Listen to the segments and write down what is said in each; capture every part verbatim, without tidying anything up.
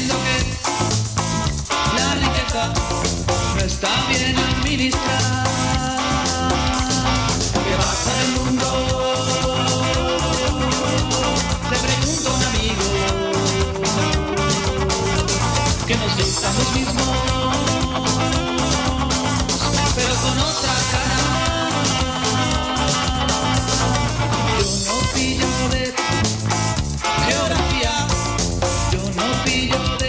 diciendo que la riqueza no está bien administrada. ¿Qué pasa en el mundo? Le pregunto a un amigo que nos gustan los mismos, pero con otra cara. Yo no pillo de geografía, yo no pillo de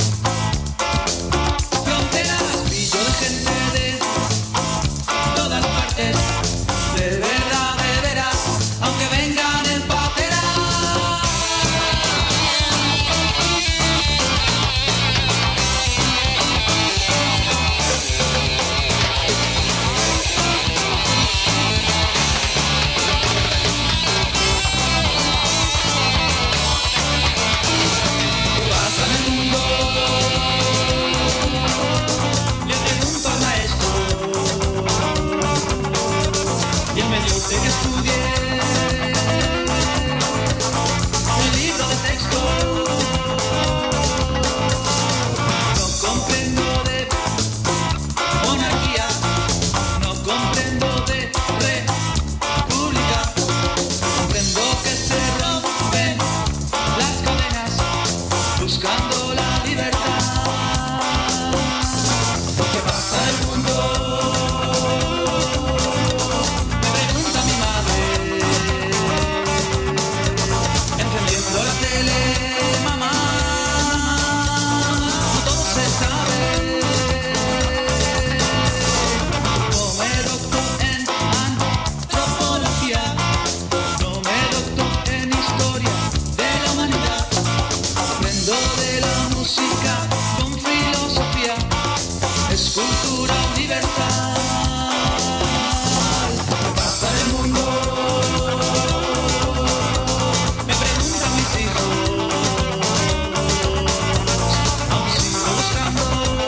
fronteras, pillo de gente de todas partes, de verdad, de veras, aunque vengan en patera. ¿Qué pasa en el mundo? Le pregunto al maestro y él me dice que estudie el libro de texto. No comprendo de monarquía, no comprendo de república, comprendo que se rompen las cadenas buscando la libertad. ¿Qué pasa en el mundo? Me pregunta mi madre, encendiendo la tele, mamá, no todo se sabe. No me doctor en antropología, no me doctor en historia de la humanidad. Aprendo de la música con filosofía, es cultura universal. ¿Qué pasa en el mundo? Me preguntan mis hijos, aún sigo buscando,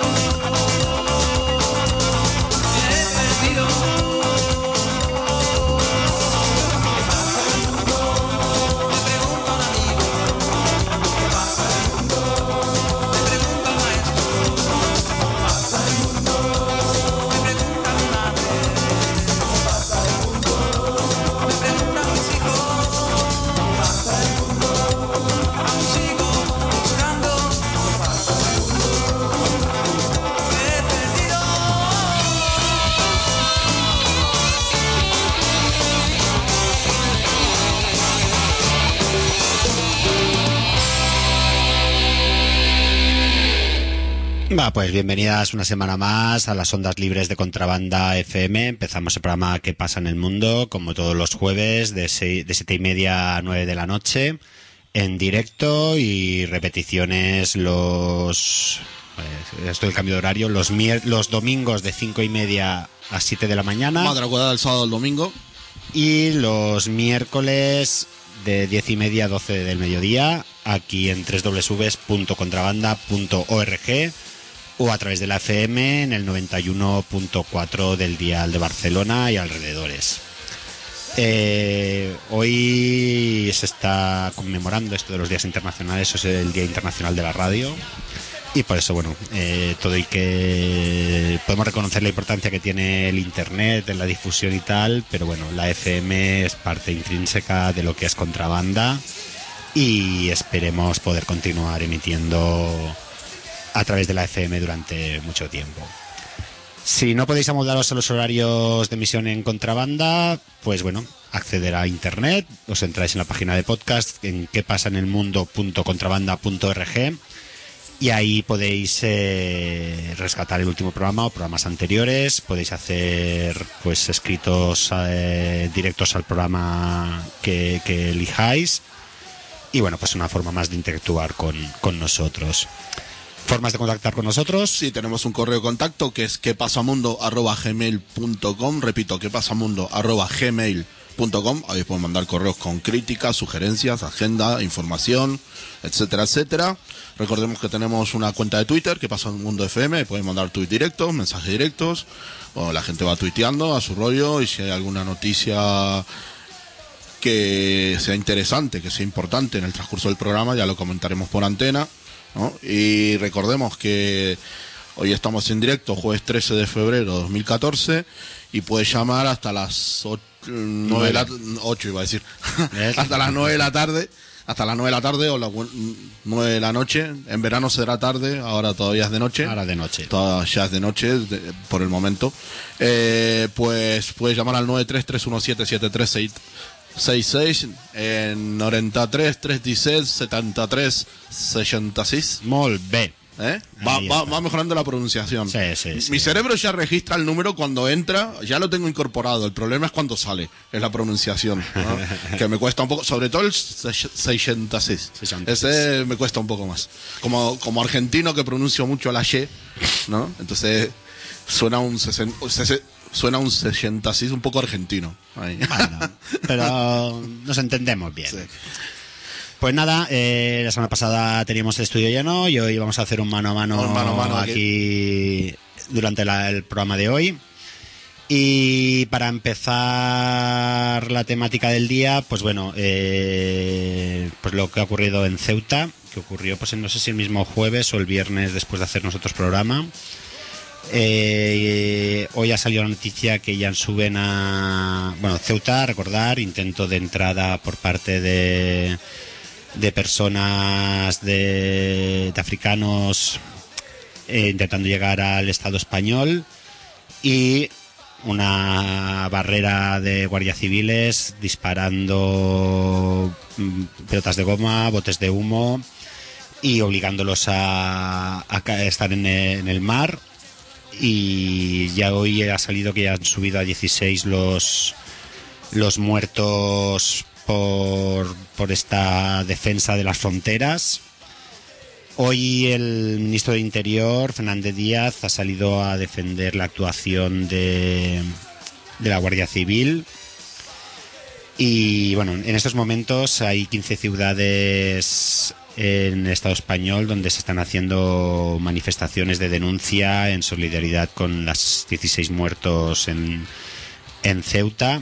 me he perdido. ¿Qué pasa en el mundo? Me pregunta un amigo. ¿Qué pasa en el mundo? Me pregunta el maestro. ¿Qué pasa en el mundo? Me pregunta mi madre. ¿Qué pasa en el mundo? Me preguntan mis hijos. ¿Qué pasa en el mundo? Aún sigo buscando. ¿Qué pasa en el mundo? Me he perdido. Va, pues bienvenidas una semana más a las ondas libres de Contrabanda F M. Empezamos el programa ¿Qué pasa en el mundo? Como todos los jueves de, seis, de siete y media a nueve de la noche en directo, y repeticiones los... eh, esto del cambio de horario, los, mier- los domingos de cinco y media a siete de la mañana, Madrugada del sábado al domingo. y los miércoles de diez y media a doce del mediodía aquí en doble u doble u doble u punto contrabanda punto org, o a través de la F M en el noventa y uno punto cuatro del dial de Barcelona y alrededores. Eh, hoy se está conmemorando esto de los días internacionales, eso es el Día Internacional de la Radio, y por eso, bueno, eh, todo y que podemos reconocer la importancia que tiene el Internet en la difusión y tal, pero bueno, la F M es parte intrínseca de lo que es Contrabanda, y esperemos poder continuar emitiendo a través de la F M durante mucho tiempo. Si no podéis amoldaros a los horarios de emisión en Contrabanda, pues bueno, acceder a internet, os entráis en la página de podcast en quepasanelmundo punto contrabanda punto org, y ahí podéis eh, rescatar el último programa o programas anteriores, podéis hacer pues escritos eh, directos al programa que, que elijáis, y bueno, pues una forma más de interactuar con, con nosotros. Formas de contactar con nosotros. Sí, tenemos un correo de contacto que es quepasamundo arroba gmail punto com. Repito, quepasamundo arroba gmail punto com. Ahí pueden mandar correos con críticas, sugerencias, agenda, información, etcétera, etcétera. Recordemos que tenemos una cuenta de Twitter, que pasa en Mundo F M. Pueden mandar tweets directos, mensajes directos. O la gente va tuiteando a su rollo, y si hay alguna noticia que sea interesante, que sea importante en el transcurso del programa, ya lo comentaremos por antena. ¿no? Y recordemos que hoy estamos en directo, jueves trece de febrero de dos mil catorce, y puedes llamar hasta las nueve de la ocho, iba a decir, hasta las nueve de la tarde, hasta las nueve de la tarde o las nueve de la noche. En verano será tarde, ahora todavía es de noche. Ahora de noche. Todavía ya es de noche, de, por el momento. Eh, pues puedes llamar al nueve tres tres uno siete siete tres seis seis en noventa y tres tres diecisiete setenta y tres sesenta y seis. Molt bé. ¿Eh? Va, Ahí va, está. va mejorando la pronunciación. Sí, sí, sí. Mi cerebro ya registra el número cuando entra, ya lo tengo incorporado. El problema es cuando sale, es la pronunciación, ¿no? Que me cuesta un poco, sobre todo el sesenta y seis. sesenta y seis. Ese me cuesta un poco más. Como, como argentino que pronuncio mucho la Y, ¿no? Entonces suena un sesen- sesen- suena un sesenta y seis un poco argentino. Ahí. Bueno, pero nos entendemos bien. Sí. Pues nada, eh, la semana pasada teníamos el estudio lleno y hoy vamos a hacer un mano a mano, Un mano a mano aquí, aquí. durante la- el programa de hoy. Y para empezar la temática del día, pues bueno, eh, pues lo que ha ocurrido en Ceuta, que ocurrió, pues no sé si el mismo jueves o el viernes después de hacer nosotros programa. Eh, hoy ha salido la noticia que ya suben a... Bueno, Ceuta, recordar, intento de entrada por parte de, de personas de, de africanos eh, intentando llegar al Estado español, y una barrera de guardias civiles disparando mm, pelotas de goma, botes de humo y obligándolos a, a ca- estar en el, en el mar. Y ya hoy ha salido que ya han subido a dieciséis los los muertos por, por esta defensa de las fronteras. Hoy el ministro de Interior, Fernández Díaz, ha salido a defender la actuación de, de la Guardia Civil. Y bueno, en estos momentos hay quince ciudades en el Estado español donde se están haciendo manifestaciones de denuncia en solidaridad con las dieciséis muertos en, en Ceuta.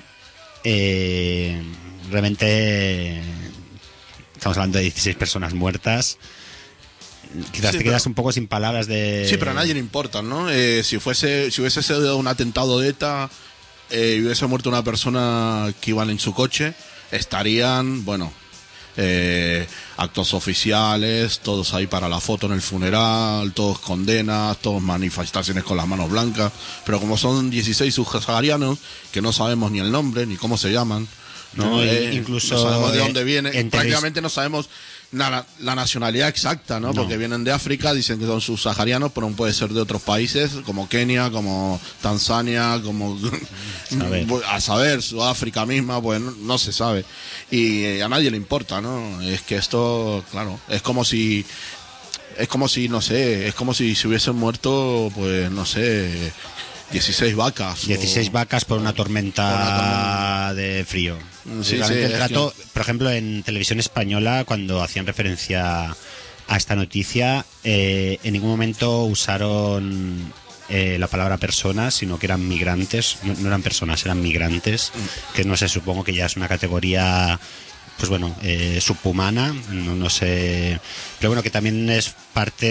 Eh, realmente estamos hablando de dieciséis personas muertas. Quizás Sí, te quedas pero- un poco sin palabras de... Sí, pero a nadie le importa, ¿no? Eh, si fuese, si hubiese sido un atentado de ETA eh, y hubiese muerto una persona que iban en su coche, estarían, bueno, eh, actos oficiales, todos ahí para la foto en el funeral, todos condenas, todos manifestaciones con las manos blancas, pero como son dieciséis subsaharianos que no sabemos ni el nombre ni cómo se llaman, ¿no? No, Eh, incluso, no sabemos de eh, dónde vienen, en prácticamente no sabemos na- la nacionalidad exacta, ¿no? No. Porque vienen de África, dicen que son subsaharianos, pero puede ser de otros países, como Kenia, como Tanzania, como... Saber. a saber, Sudáfrica misma, pues no, no se sabe. Y eh, a nadie le importa, ¿no? Es que esto, claro, es como si... Es como si, no sé, es como si se hubiesen muerto, pues, no sé, dieciséis vacas. dieciséis o- vacas por una tormenta, Por una tormenta. de frío. Sí, Realmente sí, el es trato, por ejemplo, en televisión española, cuando hacían referencia a esta noticia, eh, en ningún momento usaron eh, la palabra personas, sino que eran migrantes. No, no eran personas, eran migrantes, que no sé, supongo que ya es una categoría, pues bueno, eh, subhumana, no, no sé, pero bueno, que también es parte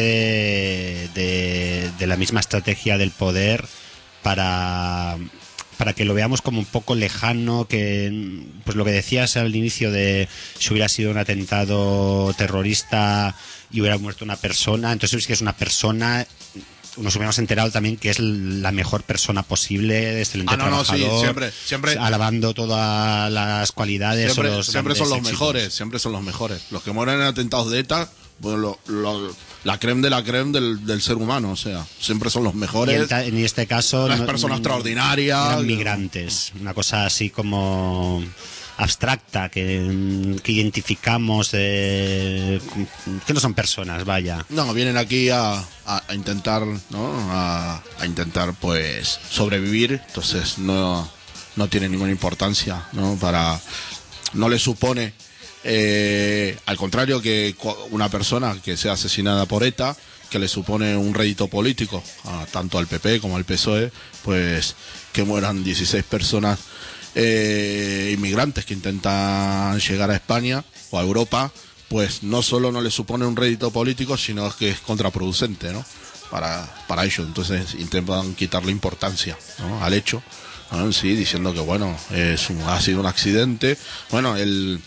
de, de la misma estrategia del poder para, para que lo veamos como un poco lejano, que pues lo que decías al inicio de si hubiera sido un atentado terrorista y hubiera muerto una persona, entonces es que es una persona, nos hubiéramos enterado también que es la mejor persona posible, excelente Ah, no, no, sí, trabajador, siempre, siempre- alabando todas las cualidades. Siempre, o los siempre son los grandes éxitos. mejores, siempre son los mejores. Los que mueren en atentados de ETA, pues lo, lo- la creme de la creme del, del ser humano, o sea, siempre son los Y mejores. en, ta- en este caso Las no- personas extraordinarias. eran migrantes, una cosa así como abstracta que, que identificamos, eh, que no son personas, vaya. No, vienen aquí a, a- a intentar, ¿no? A, a intentar, pues, sobrevivir. Entonces, no, no tiene ninguna importancia, ¿no? Para, no le supone, eh, al contrario que cu- una persona que sea asesinada por ETA, que le supone un rédito político, a- tanto al P P como al P S O E, pues, que mueran dieciséis personas eh, inmigrantes que intentan llegar a España o a Europa, pues no solo no le supone un rédito político, sino que es contraproducente, ¿no? Para, para ellos. Entonces intentan quitarle importancia, ¿no? Al hecho, ¿no? Sí, diciendo que bueno, es un, ha sido un accidente. Bueno, el,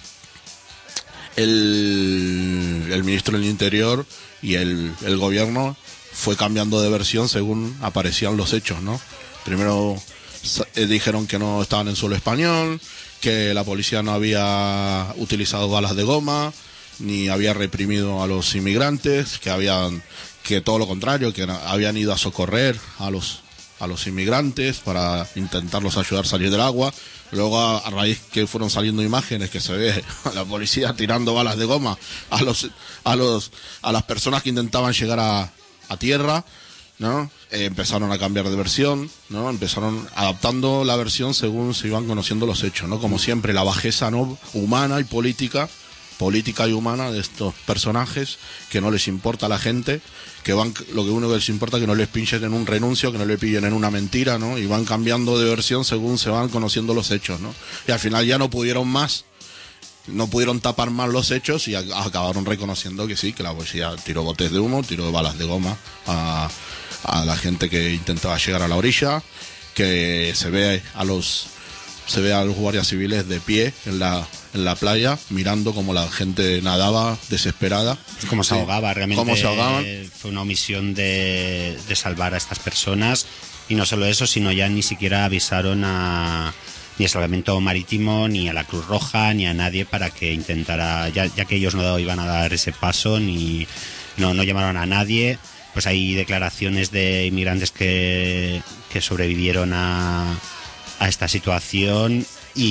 el, el ministro del Interior y el, el gobierno fue cambiando de versión según aparecían los hechos, ¿no? Primero eh, dijeron que no estaban en suelo español, que la policía no había utilizado balas de goma, ni había reprimido a los inmigrantes, que habían, que todo lo contrario, que habían ido a socorrer a los a los inmigrantes para intentarlos ayudar a salir del agua. Luego, a, a raíz que fueron saliendo imágenes que se ve a la policía tirando balas de goma a los a los a las personas que intentaban llegar a, a tierra, ¿no? Eh, empezaron a cambiar de versión, ¿no? Empezaron adaptando la versión según se iban conociendo los hechos, ¿no? Como siempre, la bajeza, ¿no? Humana y política, política y humana de estos personajes, que no les importa a la gente, que van, lo que uno que les importa es que no les pinchen en un renuncio, que no le pillen en una mentira, ¿no? Y van cambiando de versión según se van conociendo los hechos, ¿no? Y al final ya no pudieron más, no pudieron tapar más los hechos y a, acabaron reconociendo que sí, que la policía tiró botes de humo, tiró balas de goma a, a la gente que intentaba llegar a la orilla, que se ve a los se ve a los guardias civiles de pie en la en la playa mirando como la gente nadaba desesperada, cómo se sí, ahogaba realmente. cómo se ahogaban. Fue una omisión de, de salvar a estas personas, y no solo eso, sino ya ni siquiera avisaron a ni al Salvamento Marítimo, ni a la Cruz Roja, ni a nadie para que intentara, ya, ya que ellos no iban a dar ese paso, ni no, no llamaron a nadie. Pues hay declaraciones de inmigrantes que, que sobrevivieron a, a esta situación,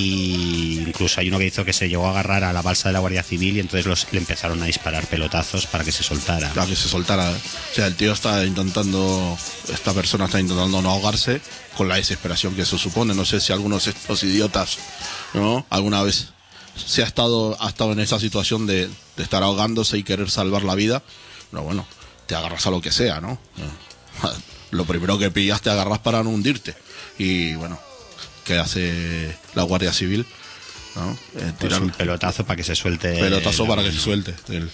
y incluso hay uno que hizo que se llegó a agarrar a la balsa de la Guardia Civil y entonces los, le empezaron a disparar pelotazos para que se soltara. Para que se soltara. O sea, el tío está intentando, esta persona está intentando no ahogarse con la desesperación que eso supone. No sé si algunos de estos idiotas, ¿no? Alguna vez se ha estado, ha estado en esa situación de, de estar ahogándose y querer salvar la vida. Pero bueno, te agarras a lo que sea, ¿no? Lo primero que pillas te agarras para no hundirte. Y bueno, ¿qué hace la Guardia Civil? ¿No? Eh, Pues un pelotazo para que se suelte. Pelotazo para que mano. se suelte. El,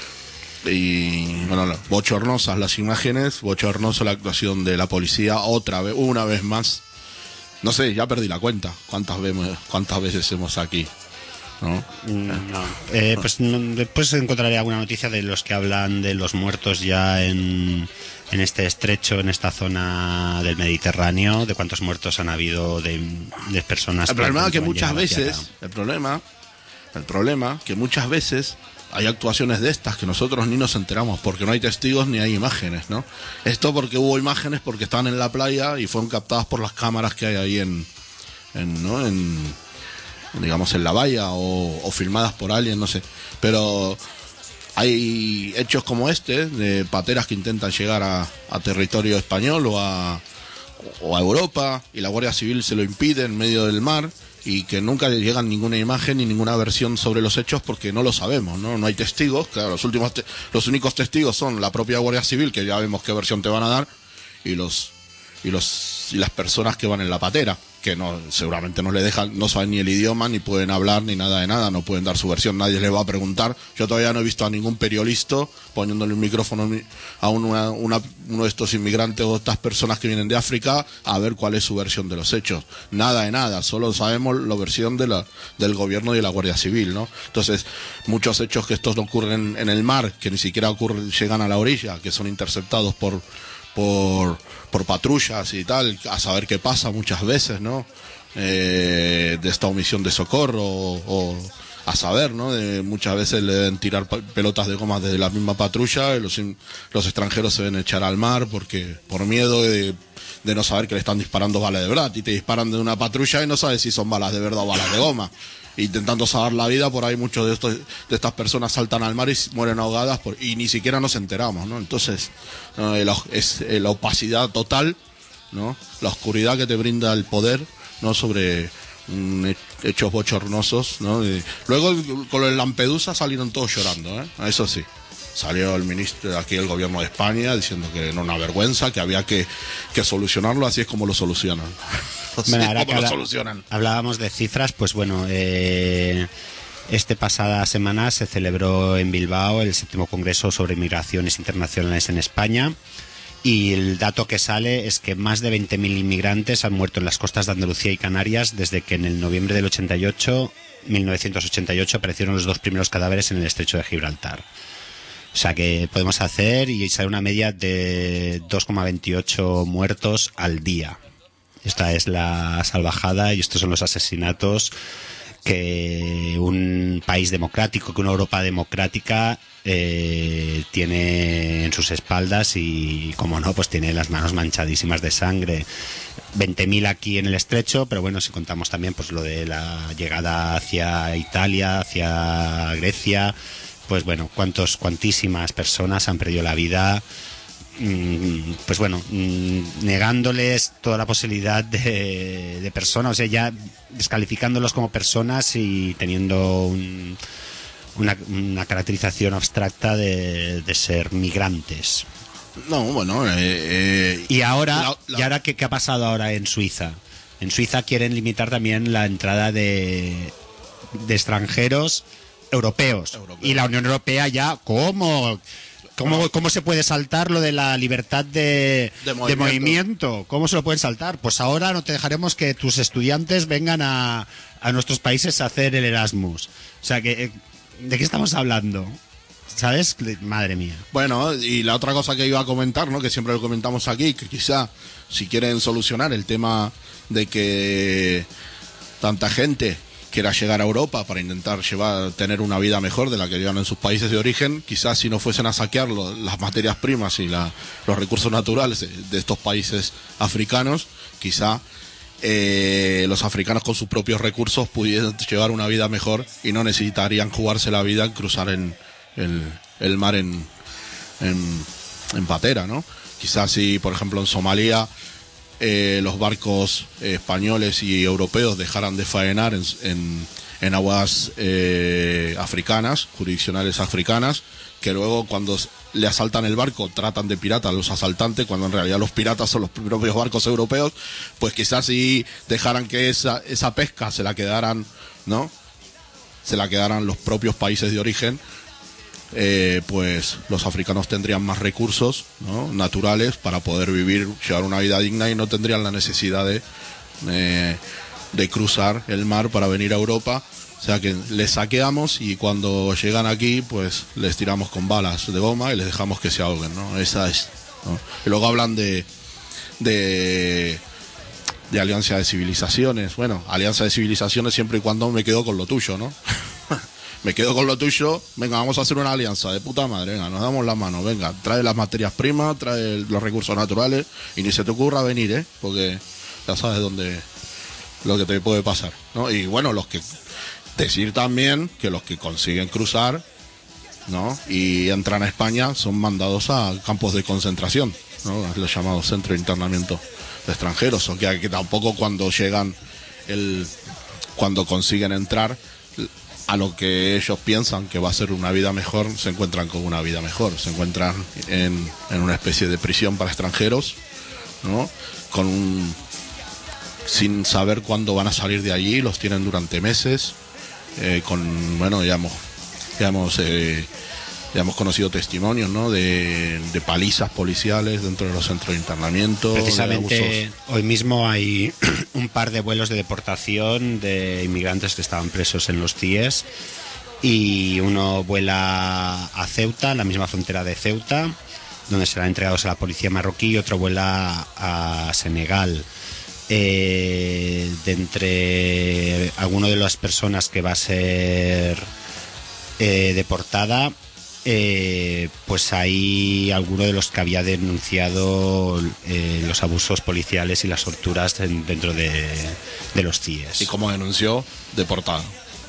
y bueno, bochornosas las imágenes, bochornosa la actuación de la policía, otra vez, una vez más. No sé, ya perdí la cuenta. ¿Cuántas veces, cuántas veces hemos aquí? ¿No? No. Eh, pues no, después encontraré alguna noticia de los que hablan de los muertos ya en, en este estrecho, en esta zona del Mediterráneo, de cuántos muertos han habido de, de personas. El problema es que han muchas llegado a tierra. veces, el problema, el problema que muchas veces hay actuaciones de estas que nosotros ni nos enteramos porque no hay testigos ni hay imágenes, ¿no? Esto porque hubo imágenes porque estaban en la playa y fueron captadas por las cámaras que hay ahí en, en ¿no? En, digamos en la valla o, o filmadas por alguien, no sé, pero hay hechos como este de pateras que intentan llegar a, a territorio español o a, o a Europa y la Guardia Civil se lo impide en medio del mar y que nunca le llegan ninguna imagen ni ninguna versión sobre los hechos porque no lo sabemos, no, no hay testigos. Claro, los últimos te- los únicos testigos son la propia Guardia Civil, que ya vemos qué versión te van a dar, y los y los y las personas que van en la patera, que no seguramente no le dejan, no saben ni el idioma, ni pueden hablar, ni nada de nada, no pueden dar su versión, nadie les va a preguntar. Yo todavía no he visto a ningún periodista poniéndole un micrófono a una, una, uno de estos inmigrantes o estas personas que vienen de África a ver cuál es su versión de los hechos. Nada de nada, solo sabemos la versión de la, del gobierno y de la Guardia Civil, ¿no? Entonces, muchos hechos que estos ocurren en el mar, que ni siquiera ocurren, llegan a la orilla, que son interceptados por por por patrullas y tal, a saber qué pasa muchas veces, ¿no? Eh, de esta omisión de socorro o, o a saber, ¿no? De, muchas veces le deben tirar pelotas de goma desde la misma patrulla y los, los extranjeros se deben echar al mar porque por miedo de, de no saber que le están disparando balas de verdad, y te disparan de una patrulla y no sabes si son balas de verdad o balas de goma. Intentando salvar la vida, por ahí muchos de estos de estas personas saltan al mar y mueren ahogadas por, y ni siquiera nos enteramos, ¿no? Entonces, ¿no? El, es eh, la opacidad total, ¿no? La oscuridad que te brinda el poder, ¿no? Sobre mm, hechos bochornosos, ¿no? Y luego con el Lampedusa salieron todos llorando, ¿eh? Eso sí. Salió el ministro de aquí del gobierno de España diciendo que era una vergüenza, que había que, que solucionarlo, así es como lo solucionan. Así Bueno, es ahora como que lo habla- solucionan. hablábamos de cifras, pues bueno, eh, Este pasada semana se celebró en Bilbao el séptimo Congreso sobre Migraciones Internacionales en España. Y el dato que sale es que más de veinte mil inmigrantes han muerto en las costas de Andalucía y Canarias desde que en el noviembre del ochenta y ocho, mil novecientos ochenta y ocho aparecieron los dos primeros cadáveres en el estrecho de Gibraltar. O sea que podemos hacer y sale una media de dos coma veintiocho muertos al día. Esta es la salvajada y estos son los asesinatos que un país democrático, que una Europa democrática eh, tiene en sus espaldas y, como no, pues tiene las manos manchadísimas de sangre. veinte mil aquí en el estrecho, pero bueno, si contamos también pues lo de la llegada hacia Italia, hacia Grecia, pues bueno, cuántos, cuantísimas personas han perdido la vida, pues bueno, negándoles toda la posibilidad de, de persona, o sea, ya descalificándolos como personas y teniendo un, una, una caracterización abstracta de, de ser migrantes. No, bueno, eh, eh, y ahora, la, la... ¿y ahora qué, qué ha pasado ahora en Suiza? En Suiza quieren limitar también la entrada de, de extranjeros europeos. Europeo. Y la Unión Europea ya, ¿cómo? ¿Cómo, ¿Cómo se puede saltar lo de la libertad de, de, movimiento. de movimiento? ¿Cómo se lo pueden saltar? Pues ahora no te dejaremos que tus estudiantes vengan a, a nuestros países a hacer el Erasmus. O sea, que ¿de qué estamos hablando? ¿Sabes? Madre mía. Bueno, y la otra cosa que iba a comentar, ¿no? Que siempre lo comentamos aquí, que quizá si quieren solucionar el tema de que tanta gente quiera llegar a Europa para intentar llevar tener una vida mejor de la que llevan en sus países de origen, quizás si no fuesen a saquear lo, las materias primas y la, los recursos naturales de, de estos países africanos, quizá eh, los africanos con sus propios recursos pudiesen llevar una vida mejor y no necesitarían jugarse la vida en cruzar en el, el mar en, en, en patera, ¿no? Quizás si, por ejemplo, en Somalia Eh, los barcos eh, españoles y europeos dejaran de faenar en, en, en aguas eh, africanas, jurisdiccionales africanas, que luego cuando le asaltan el barco tratan de piratas a los asaltantes, cuando en realidad los piratas son los propios barcos europeos, pues quizás si dejaran que esa, esa pesca se la quedaran, ¿no? Se la quedaran los propios países de origen. Eh, pues los africanos tendrían más recursos, ¿no? naturales para poder vivir, llevar una vida digna y no tendrían la necesidad de, eh, de cruzar el mar para venir a Europa. O sea que les saqueamos y cuando llegan aquí pues les tiramos con balas de goma y les dejamos que se ahoguen, ¿no? Esa es, ¿no? Y luego hablan de de de alianza de civilizaciones. Bueno, alianza de civilizaciones siempre y cuando me quedo con lo tuyo, ¿no? Me quedo con lo tuyo, venga, vamos a hacer una alianza de puta madre, venga, nos damos las manos, venga, trae las materias primas, trae los recursos naturales y ni se te ocurra venir, ¿eh? Porque ya sabes dónde, lo que te puede pasar, ¿no? Y bueno, los que, decir también que los que consiguen cruzar, ¿no? Y entran a España son mandados a campos de concentración, ¿no? Los llamados centros de internamiento de extranjeros, o que, que tampoco cuando llegan, el cuando consiguen entrar a lo que ellos piensan que va a ser una vida mejor, se encuentran con una vida mejor, se encuentran en, en una especie de prisión para extranjeros, ¿no? Con un, sin saber cuándo van a salir de allí, los tienen durante meses, eh, con, bueno, ya hemos, ya hemos, eh, ya hemos conocido testimonios, ¿no? De, de palizas policiales dentro de los centros de internamiento. Precisamente hoy mismo hay un par de vuelos de deportación de inmigrantes que estaban presos en los C I E S y uno vuela a Ceuta, la misma frontera de Ceuta, donde serán entregados a la policía marroquí, y otro vuela a Senegal. Eh, de entre alguno de las personas que va a ser eh, deportada, Eh, pues hay alguno de los que había denunciado eh, los abusos policiales y las torturas en, dentro de, de los C I E S. ¿Y cómo denunció? Deportado.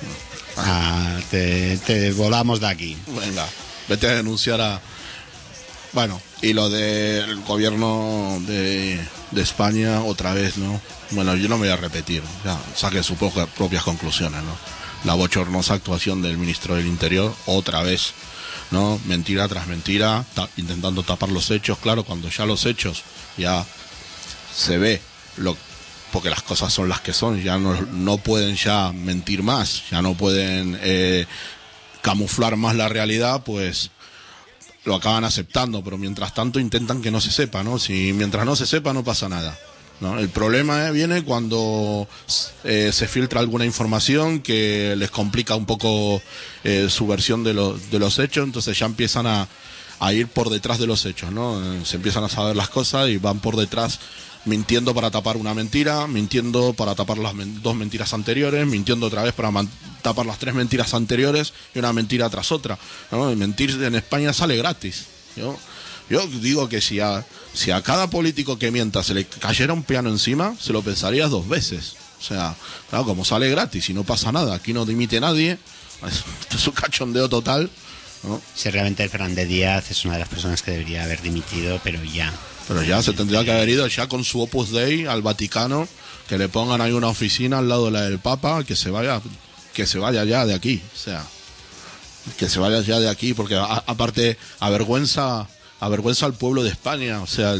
Ah, te, te volamos de aquí. Venga, vete a denunciar a... Bueno, y lo del gobierno de, de España otra vez, ¿no? Bueno, yo no me voy a repetir, ya saque sus propias conclusiones, ¿no? La bochornosa actuación del ministro del Interior otra vez, ¿no? Mentira tras mentira, ta- intentando tapar los hechos. Claro, cuando ya los hechos ya se ve lo porque las cosas son las que son, ya no, no pueden ya mentir más, ya no pueden eh, camuflar más la realidad, pues lo acaban aceptando, pero mientras tanto intentan que no se sepa, ¿no? Si mientras no se sepa no pasa nada, ¿no? El problema eh, viene cuando eh, se filtra alguna información que les complica un poco eh, su versión de, lo, de los hechos, entonces ya empiezan a, a ir por detrás de los hechos, ¿no? Eh, se empiezan a saber las cosas y van por detrás mintiendo para tapar una mentira, mintiendo para tapar las men- dos mentiras anteriores, mintiendo otra vez para man- tapar las tres mentiras anteriores y una mentira tras otra, ¿no? Y mentir en España sale gratis. Yo, yo digo que si a, si a cada político que mienta se le cayera un piano encima, se lo pensarías dos veces. O sea, claro, como sale gratis y no pasa nada, aquí no dimite nadie, es un cachondeo total, ¿no? Si realmente Fernández Díaz es una de las personas que debería haber dimitido, pero ya. Pero ya se tendría que haber ido ya con su Opus Dei al Vaticano, que le pongan ahí una oficina al lado de la del Papa, que se vaya, que se vaya ya de aquí, o sea, que se vaya ya de aquí, porque a, aparte avergüenza, avergüenza al pueblo de España, o sea,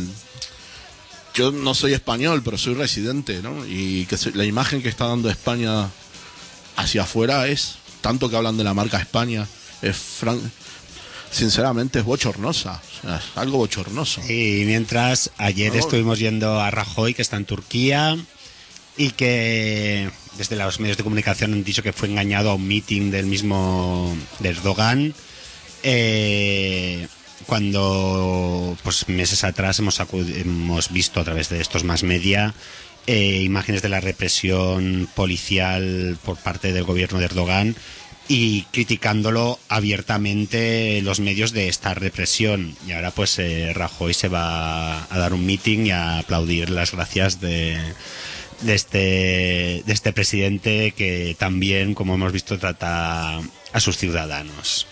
yo no soy español, pero soy residente, ¿no? Y que se, la imagen que está dando España hacia afuera es, tanto que hablan de la marca España, es fran sinceramente es bochornosa, o sea, es algo bochornoso. Y mientras ayer No. estuvimos yendo a Rajoy, que está en Turquía, y que desde los medios de comunicación han dicho que fue engañado a un meeting del mismo de Erdogan, eh, cuando pues meses atrás hemos, hemos visto a través de estos más media eh, imágenes de la represión policial por parte del gobierno de Erdogan, y criticándolo abiertamente los medios de esta represión. Y ahora pues eh, Rajoy se va a dar un meeting y a aplaudir las gracias de, de, este, de este presidente que también, como hemos visto, trata a sus ciudadanos.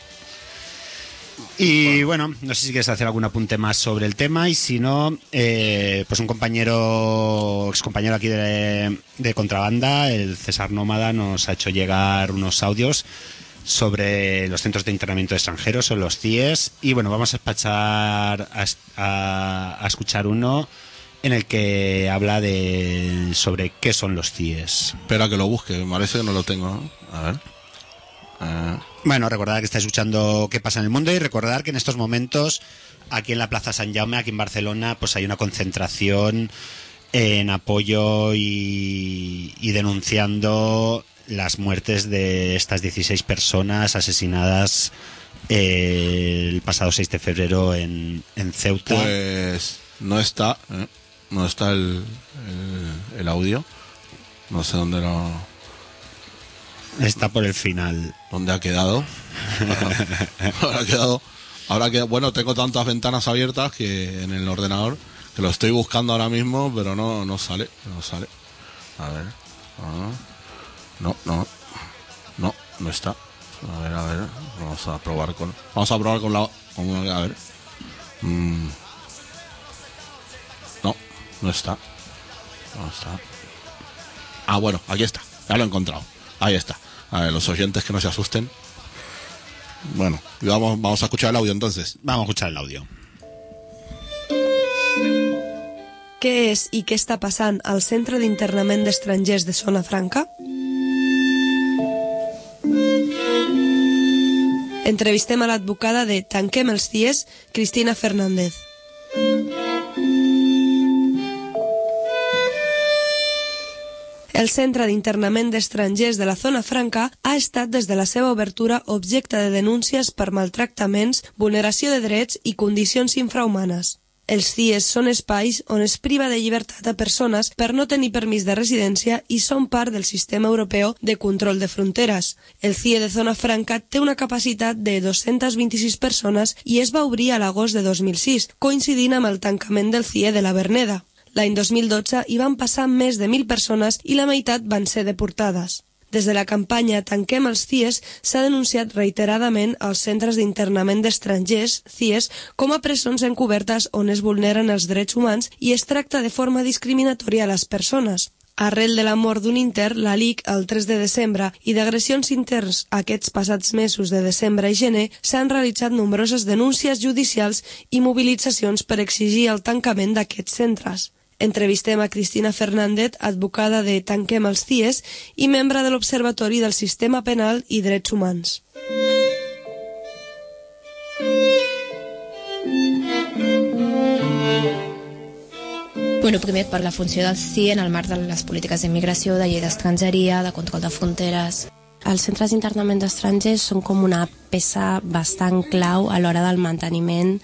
Y bueno, no sé si quieres hacer algún apunte más sobre el tema, y si no, eh, pues un compañero, ex compañero aquí de, de Contrabanda, el César Nómada, nos ha hecho llegar unos audios sobre los centros de internamiento de extranjeros, o los C I E S, y bueno, vamos a despachar a, a, a escuchar uno en el que habla de sobre qué son los C I E S. Espera que lo busque, me parece que no lo tengo, ¿no? A ver. Uh... Bueno, recordad que estáis escuchando Qué pasa en el mundo, y recordar que en estos momentos aquí en la Plaza San Jaume, aquí en Barcelona, pues hay una concentración en apoyo y, y denunciando las muertes de estas dieciséis personas asesinadas eh, el pasado seis de febrero en, en Ceuta. Pues no está, ¿eh? no está el, el, el audio, no sé dónde lo... Está por el final. ¿Dónde ha quedado? Ahora quedado. Ahora que bueno, tengo tantas ventanas abiertas que en el ordenador que lo estoy buscando ahora mismo, pero no no sale, no sale. A ver. Ah, no, no. No, no está. A ver, a ver. Vamos a probar con Vamos a probar con la con, a ver. Mm. No, no está. No está. Ah, bueno, aquí está. Ya lo he encontrado. Ahí está. A ver, los oyentes que no se asusten. Bueno, vamos, vamos a escuchar el audio entonces. Vamos a escuchar el audio. Què és i què està passant al Centre d'Internament d'Estrangers de Zona Franca? Entrevistem a l'advocada de Tanquem els C I E S, Cristina Fernández. El Centre d'Internament d'Estrangers de la Zona Franca ha estat des de la seva obertura objecte de denúncies per maltractaments, vulneració de drets i condicions infrahumanes. Els C I E S són espais on es priva de llibertat a persones per no tenir permís de residència i són part del sistema europeu de control de fronteres. El C I E de Zona Franca té una capacitat de dos-centes vint-i-sis persones i es va obrir a l'agost de dos mil sis, coincidint amb el tancament del C I E de la Verneda. L'any dos mil dotze hi van passar més de mil persones i la meitat van ser deportades. Des de la campanya Tanquem els C I E S s'ha denunciat reiteradament els centres d'internament d'estrangers, C I E S, com a presons encobertes on es vulneren els drets humans i es tracta de forma discriminatòria a les persones. Arrel de la mort d'un intern, la L I C, el tres de desembre, i d'agressions interns aquests passats mesos de desembre i gener, s'han realitzat nombroses denúncies judicials i mobilitzacions per exigir el tancament d'aquests centres. Entrevistem a Cristina Fernández, advocada de Tanquem els C I E S i membre de l'Observatori del Sistema Penal i Drets Humans. Bueno, primer per la funció del C I E en el marc de les polítiques d'immigració, de llei d'estrangeria, de control de fronteres. Els centres d'internament d'estrangers són com una peça bastant clau a l'hora del manteniment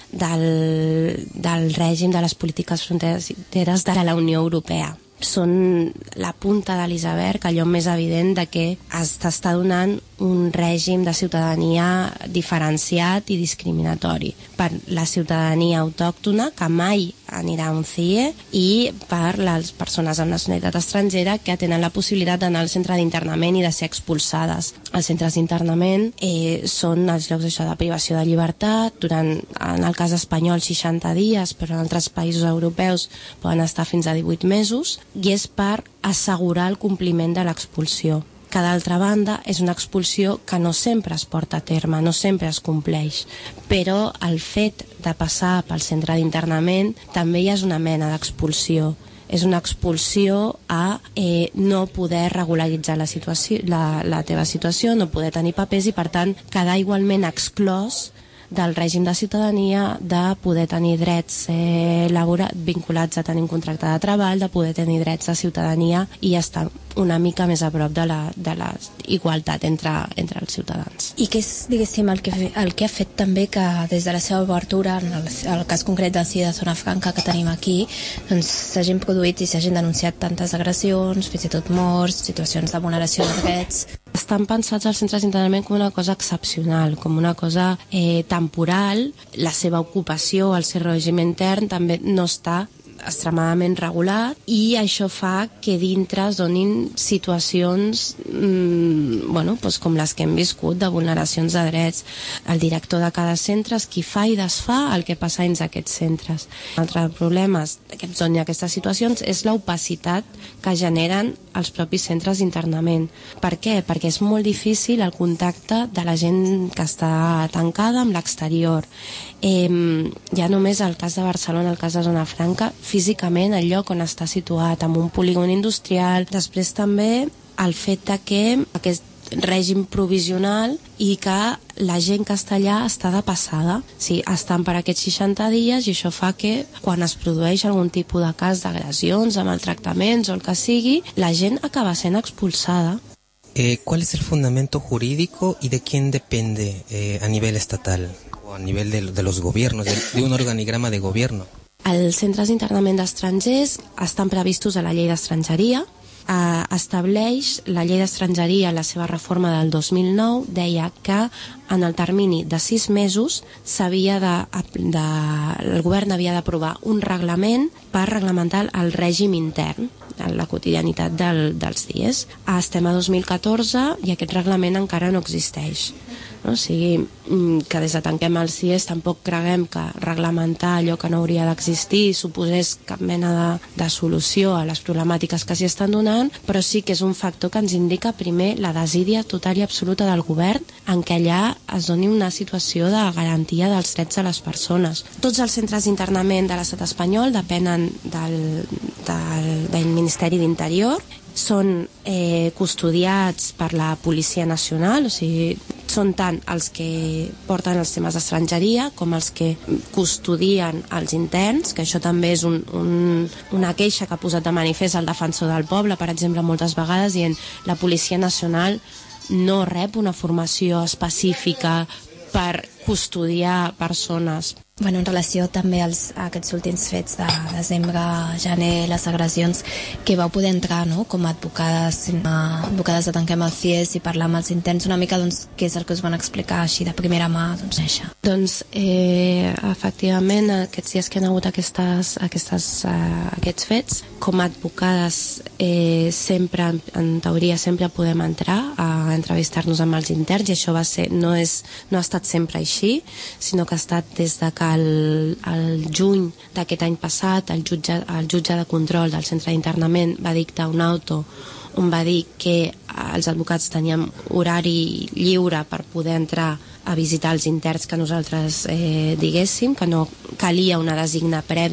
del, del règim de les polítiques fronteres de la Unió Europea. Són la punta de l'iceberg, allò més evident de que s'està donant un règim de ciutadania diferenciat i discriminatori per la ciutadania autòctona, que mai anirà a un C I E, i per les persones amb nacionalitat estrangera que tenen la possibilitat d'anar al centre d'internament i de ser expulsades. Els centres d'internament eh, són els llocs això, de privació de llibertat, durant, en el cas espanyol, seixanta dies, però en altres països europeus poden estar fins a divuit mesos, i és per assegurar el compliment de l'expulsió, que d'altra banda és una expulsió que no sempre es porta a terme, no sempre es compleix, però el fet de passar pel centre d'internament també ja és una mena d'expulsió. És una expulsió a eh, no poder regularitzar la, situació, la, la teva situació, no poder tenir papers i per tant quedar igualment exclòs del règim de ciutadania, de poder tenir drets eh, laborals vinculats a tenir un contracte de treball, de poder tenir drets de ciutadania i estar una mica més a prop de la, de la igualtat entre, entre els ciutadans. I què és, diguéssim, el que, el que ha fet també que des de la seva obertura, en el, el cas concret del C I E de Zona Franca que tenim aquí, doncs s'hagin produït i s'hagin denunciat tantes agressions, fins i tot morts, situacions de vulneració de drets. Estan pensats els centres d'internament com una cosa excepcional, com una cosa eh, temporal. La seva ocupació, el seu règim intern també no està extremadament regulat i això fa que dintre es donin situacions mmm, bueno, doncs com les que hem viscut de vulneracions de drets. El director de cada centre és qui fa i desfà el que passa dins aquests centres. Un altre problema que dona aquestes situacions és l'opacitat que generen els propis centres d'internament. Per què? Perquè és molt difícil el contacte de la gent que està tancada amb l'exterior. Eh, ja només el cas de Barcelona, el cas de Zona Franca, físicament el lloc on està situat, amb un polígon industrial. Després també el fet de que aquest règim provisional i que la gent que està allà està de passada. Sí, estan per aquests seixanta dies i això fa que quan es produeix algun tipus de cas d'agressions, de maltractaments o el que sigui, la gent acaba sent expulsada. Eh, ¿Cuál es el fundamento jurídico y de quién depende eh, a nivel estatal o a nivel de, de los gobiernos, de, de un organigrama de gobierno? Els centres d'internament d'estrangers estan previstos a la llei d'estrangeria. Eh, estableix la llei d'estrangeria, la seva reforma del dos mil nou, deia que en el termini de sis mesos s'havia de, de, el govern havia d'aprovar un reglament per reglamentar el règim intern, la quotidianitat del, dels C I E S. Estem a dos mil catorze i aquest reglament encara no existeix. No? O sigui, que des de Tanquem els C I E S tampoc creguem que reglamentar allò que no hauria d'existir suposés cap mena de, de solució a les problemàtiques que s'hi estan donant, però sí que és un factor que ens indica primer la desídia total i absoluta del govern en què allà es doni una situació de garantia dels drets de les persones. Tots els centres d'internament de l'estat espanyol depenen del, del, del Ministeri d'Interior, són eh, custodiats per la Policia Nacional, o sigui, són tant els que porten els temes d'estrangeria com els que custodien els interns, que això també és un, un, una queixa que ha posat de manifest el defensor del poble, per exemple, moltes vegades, dient la Policia Nacional no rep una formació específica per custodiar persones. Bueno, en relació també als, a aquests últims fets de desembre, gener, les agressions, que vau poder entrar, no?, com a advocades, a, advocades de Tanquem el C I E S i parlar amb els interns una mica, doncs, què és el que us van explicar així de primera mà, doncs, això. Doncs, eh, efectivament, aquests dies que han hagut aquestes, aquestes, uh, aquests fets, com a advocades eh, sempre, en teoria, sempre podem entrar a entrevistar-nos amb els interns, i això va ser, no, és, no ha estat sempre així, sinó que ha estat des de que el, el juny d'aquest any passat el jutge, el jutge de control del centre d'internament va dictar un auto on va dir que els advocats teníem horari lliure per poder entrar a visitar els interns que nosaltres eh, diguéssim, que no calia una designa prèvia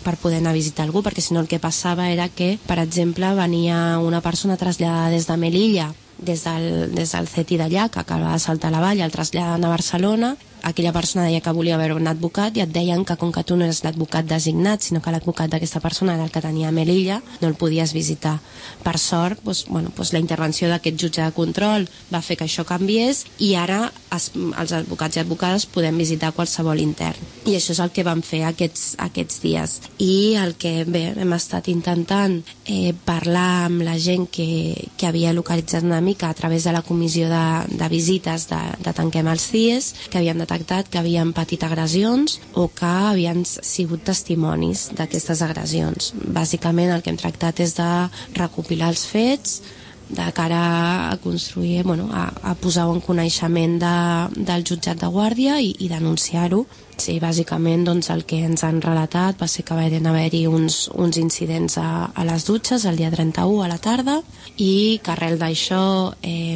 per poder anar a visitar algú, perquè si no el que passava era que, per exemple, venia una persona traslladada des de Melilla, des del, des del C E T I d'allà, que acabava de saltar la vall, el traslladen a Barcelona, aquella persona deia que volia veure un advocat i et deien que com que tu no eres l'advocat designat, sinó que l'advocat d'aquesta persona era el que tenia a Melilla, no el podies visitar. Per sort, doncs, bueno, doncs la intervenció d'aquest jutge de control va fer que això canviés i ara es, els advocats i advocades podem visitar qualsevol intern. I això és el que vam fer aquests, aquests dies. I el que bé, hem estat intentant eh, parlar amb la gent que, que havia localitzat una mica a través de la comissió de, de visites de, de Tanquem els C I E S, que havien detectat que havien patit agressions o que havien sigut testimonis d'aquestes agressions. Bàsicament el que hem tractat és de recopilar els fets de cara a construir, bueno, a, a posar-ho en coneixement de, del jutjat de guàrdia i, i denunciar-ho. Sí, bàsicament doncs, el que ens han relatat va ser que va haver-hi uns, uns incidents a, a les dutxes el dia trenta-u a la tarda i que arrel d'això eh,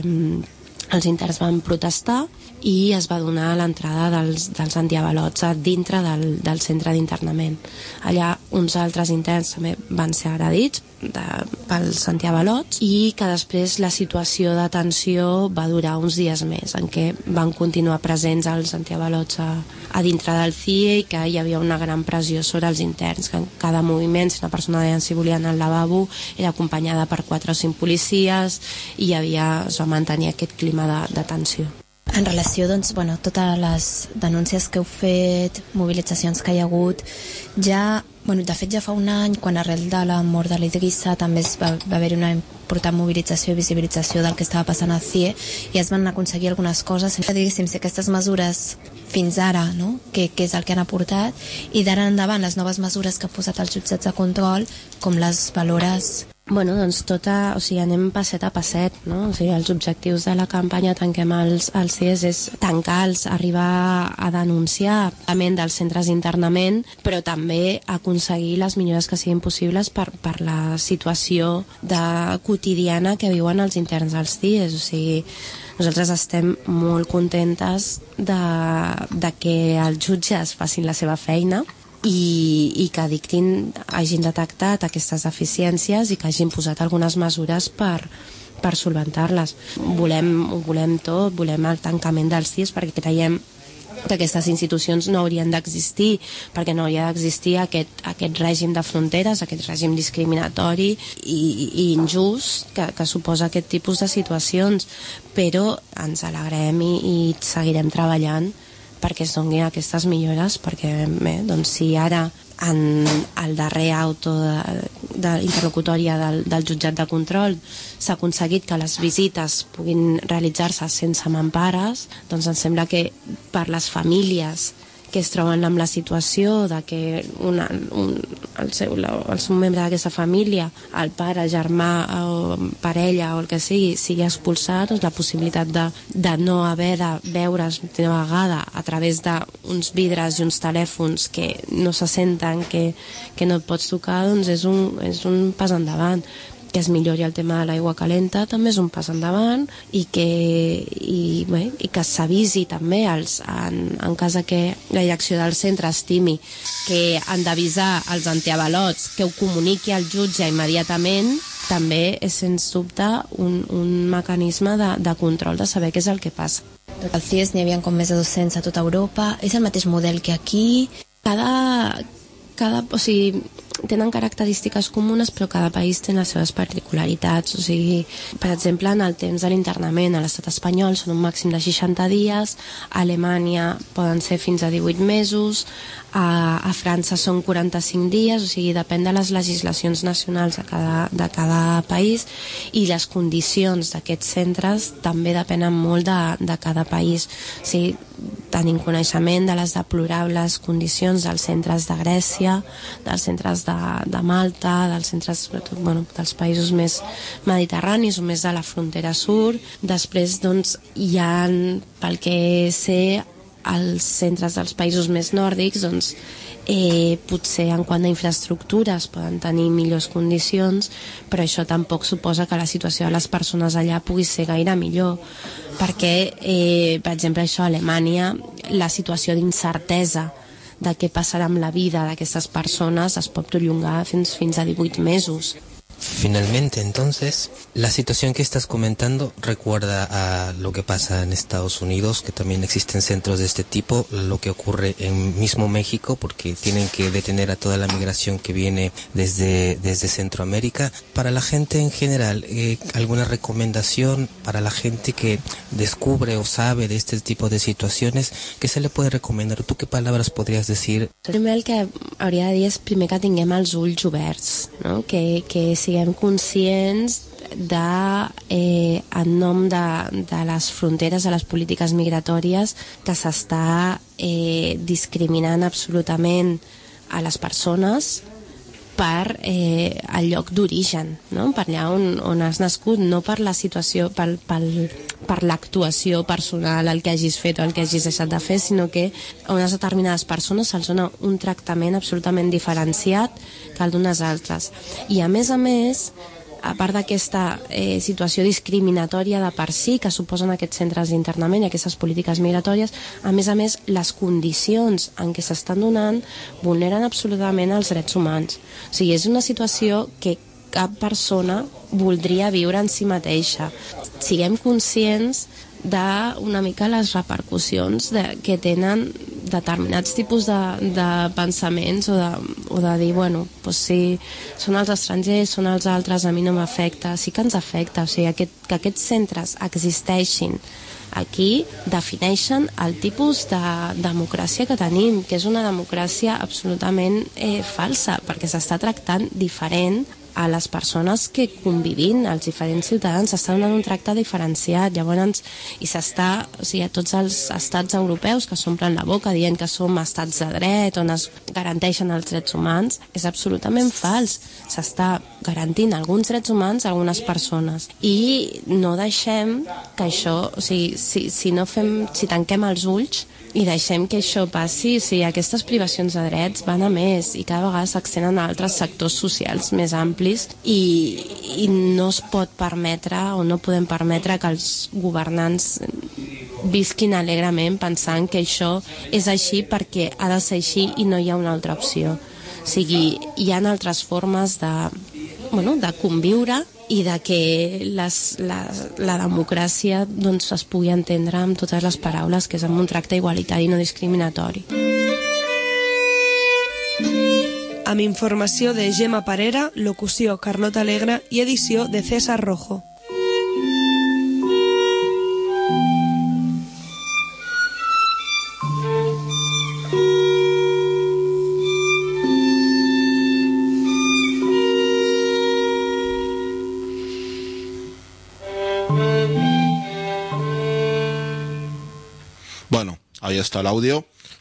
els interns van protestar i es va donar l'entrada dels, dels antiavalots a dintre del, del centre d'internament. Allà uns altres interns també van ser agredits de, pels antiavalots i que després la situació de tensió va durar uns dies més, en què van continuar presents els antiavalots a, a dintre del C I E i que hi havia una gran pressió sobre els interns, que en cada moviment, si una persona deia si volia anar al lavabo, era acompanyada per quatre o cinc policies i hi havia, es va mantenir aquest clima de, de tensió. En relació, doncs, bueno, totes les denúncies que heu fet, mobilitzacions que hi ha hagut, ja, bueno, de fet ja fa un any, quan arrel de la mort de l'Idrissa també es va, va haver una important mobilització i visibilització del que estava passant al C I E i es van aconseguir algunes coses, diguéssim, si aquestes mesures fins ara, no?, que, que és el que han aportat, i d'ara endavant les noves mesures que ha posat els jutjats de control, com les valores? Bueno, doncs tota, o sigui, anem passet a passet, no? O sigui, els objectius de la campanya Tanquem els, els C I E S és tancar-los, arribar a denunciar l'ament dels centres d'internament, però també aconseguir les millores que siguin possibles per, per la situació de, quotidiana que viuen els interns als C I E S. O sigui, nosaltres estem molt contentes de, de que els jutges facin la seva feina, I, i que dictin, hagin detectat aquestes deficiències i que hagin posat algunes mesures per, per solventar-les. Volem, ho volem tot, volem el tancament dels C I E S perquè creiem que aquestes institucions no haurien d'existir, perquè no hauria d'existir aquest, aquest règim de fronteres, aquest règim discriminatori i, i injust que, que suposa aquest tipus de situacions, però ens alegrem i, i seguirem treballant perquè es donin aquestes millores, perquè bé, doncs si ara en el darrer auto de, de interlocutòria del, del jutjat de control s'ha aconseguit que les visites puguin realitzar-se sense mampares, doncs em sembla que per les famílies que es troben amb la situació de que una, un, el, seu, la, el seu membre d'aquesta família, el pare, germà o parella o el que sigui, sigui expulsat, doncs la possibilitat de, de no haver de veure's una vegada a través d'uns vidres i uns telèfons que no se senten, que, que no et pots tocar, doncs és un, és un pas endavant. Que es millori el tema de l'aigua calenta també és un pas endavant i que, i, bé, i que s'avisi també els, en, en cas que la direcció del centre estimi que han d'avisar els antiavalots, que ho comuniqui al jutge immediatament, també és sens dubte un, un mecanisme de, de control de saber què és el que passa. Al C I E S n'hi havia com més de dos-cents a tota Europa, és el mateix model que aquí? Cada, cada, o sigui, tenen característiques comunes, però cada país té les seves particularitats. O sigui, per exemple, en el temps de l'internament a l'estat espanyol són un màxim de seixanta dies, a Alemanya poden ser fins a divuit mesos, a, a França són quaranta-cinc dies, o sigui, depèn de les legislacions nacionals de cada, de cada país, i les condicions d'aquests centres també depenen molt de, de cada país. O sigui, tenim coneixement de les deplorables condicions dels centres de Grècia, dels centres de, de Malta, dels centres, sobretot, bueno, dels països més mediterranis o més de la frontera sud. Després, doncs, hi ha, pel que sé, als centres dels països més nòrdics, doncs, eh, potser en quant a infraestructures poden tenir millors condicions, però això tampoc suposa que la situació de les persones allà pugui ser gaire millor, perquè, eh, per exemple, això a Alemanya, la situació d'incertesa de què passarà amb la vida d'aquestes persones es pot prolongar fins, fins a divuit mesos. Finalmente, entonces, la situación que estás comentando recuerda a lo que pasa en Estados Unidos, que también existen centros de este tipo, lo que ocurre en mismo México, porque tienen que detener a toda la migración que viene desde, desde Centroamérica. Para la gente en general, eh, ¿alguna recomendación para la gente que descubre o sabe de este tipo de situaciones? ¿Qué se le puede recomendar? ¿Tú qué palabras podrías decir? Primer el que hauria de dir és primer que tinguem els ulls oberts, no? que, que siguem conscients de, eh, en nom de, de les fronteres, de les polítiques migratòries, que s'està eh, discriminant absolutament a les persones per eh, el lloc d'origen, no? Per allà on, on has nascut, no per la situació, per, per, per l'actuació personal, el que hagis fet o el que hagis deixat de fer, sinó que a unes determinades persones se'ls dona un tractament absolutament diferenciat que el d'unes altres. I a més a més, a part d'aquesta eh, situació discriminatòria de per si que suposen aquests centres d'internament i aquestes polítiques migratòries, a més a més, les condicions en què s'estan donant vulneren absolutament els drets humans. O sigui, és una situació que cap persona voldria viure en si mateixa. Siguem conscients d'una mica les repercussions de, que tenen determinats tipus de, de pensaments o de, o de dir, bueno, doncs sí, són els estrangers, són els altres, a mi no m'afecta. Sí que ens afecta, o sigui, aquest, que aquests centres existeixin aquí defineixen el tipus de democràcia que tenim, que és una democràcia absolutament eh, falsa, perquè s'està tractant diferent a les persones que convivint, als diferents ciutadans, s'està donant un tracte diferenciat. Llavors, i s'està, o sigui, a tots els estats europeus que s'omplen la boca dient que som estats de dret, on es garanteixen els drets humans, és absolutament fals. S'està garantint alguns drets humans a algunes persones. I no deixem que això, o sigui, si, si no fem, si tanquem els ulls i deixem que això passi, o sigui, aquestes privacions de drets van a més i cada vegada s'accenen a altres sectors socials més amplis i, i no es pot permetre o no podem permetre que els governants visquin alegrement pensant que això és així perquè ha de ser així i no hi ha una altra opció. O sigui, hi ha altres formes de, bueno, de conviure i de que les, la, la democràcia doncs, es pugui entendre amb totes les paraules, que és amb un tracte igualitari i no discriminatori. Amb informació de Gemma Parera, locució Carlota Alegre i edició de César Rojo. Bueno, ahí está el audio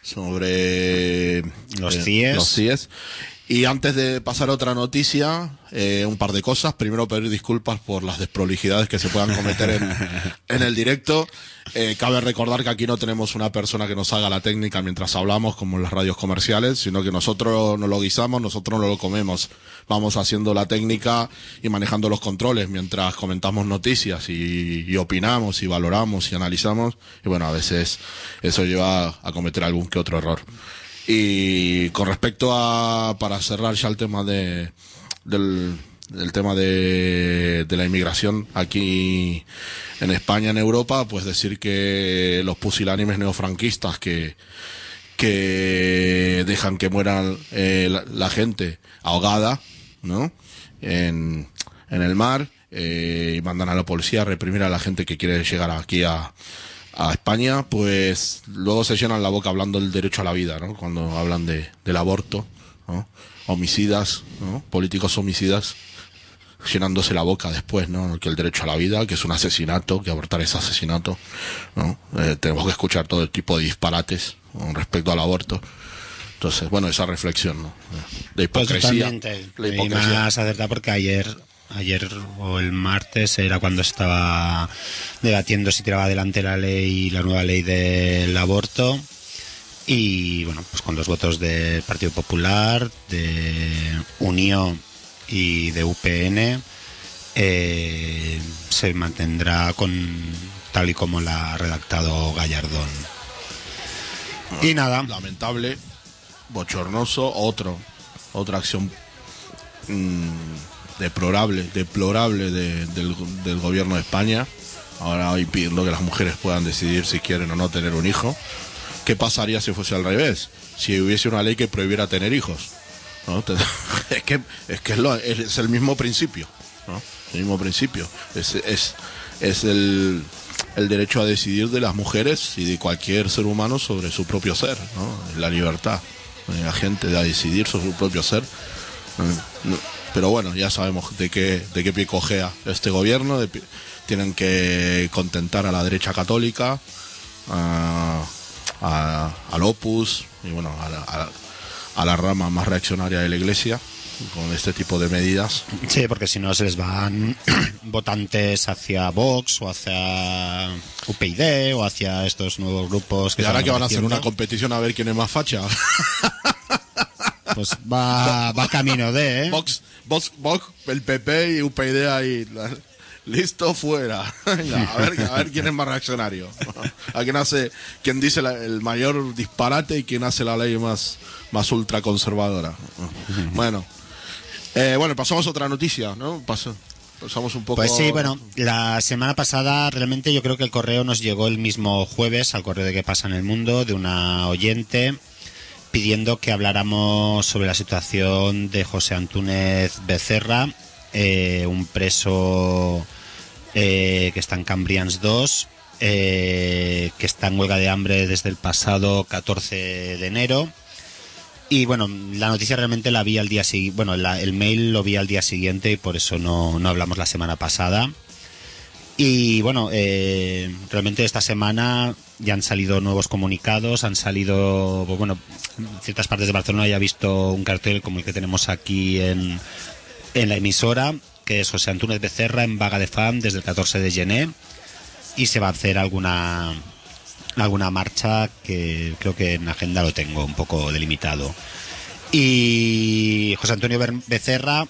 sobre los eh, C I E S. Los C I E S. Y antes de pasar a otra noticia, eh, un par de cosas. Primero, pedir disculpas por las desprolijidades que se puedan cometer en, en el directo. Eh, cabe recordar que aquí no tenemos una persona que nos haga la técnica mientras hablamos, como en las radios comerciales, sino que nosotros no lo guisamos, nosotros no lo comemos. Vamos haciendo la técnica y manejando los controles mientras comentamos noticias y, y opinamos y valoramos y analizamos. Y bueno, a veces eso lleva a cometer algún que otro error. Y con respecto a, para cerrar ya el tema de, del, del tema de, de la inmigración aquí en España, en Europa, pues decir que los pusilánimes neofranquistas que, que dejan que mueran eh, la, la gente ahogada, ¿no? En, en el mar, eh, y mandan a la policía a reprimir a la gente que quiere llegar aquí a, a España, pues luego se llenan la boca hablando del derecho a la vida, ¿no? Cuando hablan de, del aborto, ¿no? Homicidas, ¿no? Políticos homicidas, llenándose la boca después, ¿no? Que el derecho a la vida, que es un asesinato, que abortar es asesinato, ¿no? Eh, tenemos que escuchar todo tipo de disparates con respecto al aborto. Entonces, bueno, esa reflexión, ¿no? De hipocresía. Totalmente. La Y hipocresía. más acertada porque ayer ayer o el martes era cuando estaba debatiendo si tiraba adelante la ley, la nueva ley del aborto, y bueno, pues con los votos del Partido Popular, de Unión y de U P N, eh, se mantendrá con tal y como la ha redactado Gallardón. Y nada, Lamentable. bochornoso, otro, otra acción mmm, deplorable, deplorable de, del, del gobierno de España. Ahora hoy pidiendo que las mujeres puedan decidir si quieren o no tener un hijo. ¿Qué pasaría si fuese al revés? Si hubiese una ley que prohibiera tener hijos, ¿no? Es que es que es, lo, es el mismo principio, ¿no? El mismo principio. Es es es el el derecho a decidir de las mujeres y de cualquier ser humano sobre su propio ser, ¿no? La libertad de la gente de decidir sobre su propio ser. Pero bueno, ya sabemos de qué de qué pie cojea este gobierno. De, tienen que contentar a la derecha católica, a, a, al Opus y bueno, a la, a, a la rama más reaccionaria de la Iglesia con este tipo de medidas. Sí, porque si no se les van votantes hacia Vox o hacia U P y D o hacia estos nuevos grupos que y ahora están que van a hacer apareciendo, una competición a ver quién es más facha. pues va, va camino de, ¿eh? Vox, Vox, Vox, el P P y U P y D ahí. La, listo, fuera. Venga, a ver, a ver quién es más reaccionario. A quién hace, quién dice la, el mayor disparate y quién hace la ley más, más ultraconservadora. Bueno, eh, bueno, pasamos a otra noticia, ¿no? Paso, pasamos un poco. Pues sí, bueno, la semana pasada realmente yo creo que el correo nos llegó el mismo jueves al correo de Qué pasa en el mundo de una oyente pidiendo que habláramos sobre la situación de José Antúnez Becerra, eh, un preso eh, que está en Cambrians dos, eh, que está en huelga de hambre desde el pasado catorce de enero. Y bueno, la noticia realmente la vi al día siguiente, bueno, la, el mail lo vi al día siguiente y por eso no, no hablamos la semana pasada. Y bueno, eh, realmente esta semana ya han salido nuevos comunicados, han salido, pues bueno, en ciertas partes de Barcelona ya he visto un cartel como el que tenemos aquí en, en la emisora, que es José Antúnez Becerra en vaga de fam desde el catorce de gener, y se va a hacer alguna alguna marcha que creo que en agenda lo tengo un poco delimitado. Y José Antonio Becerra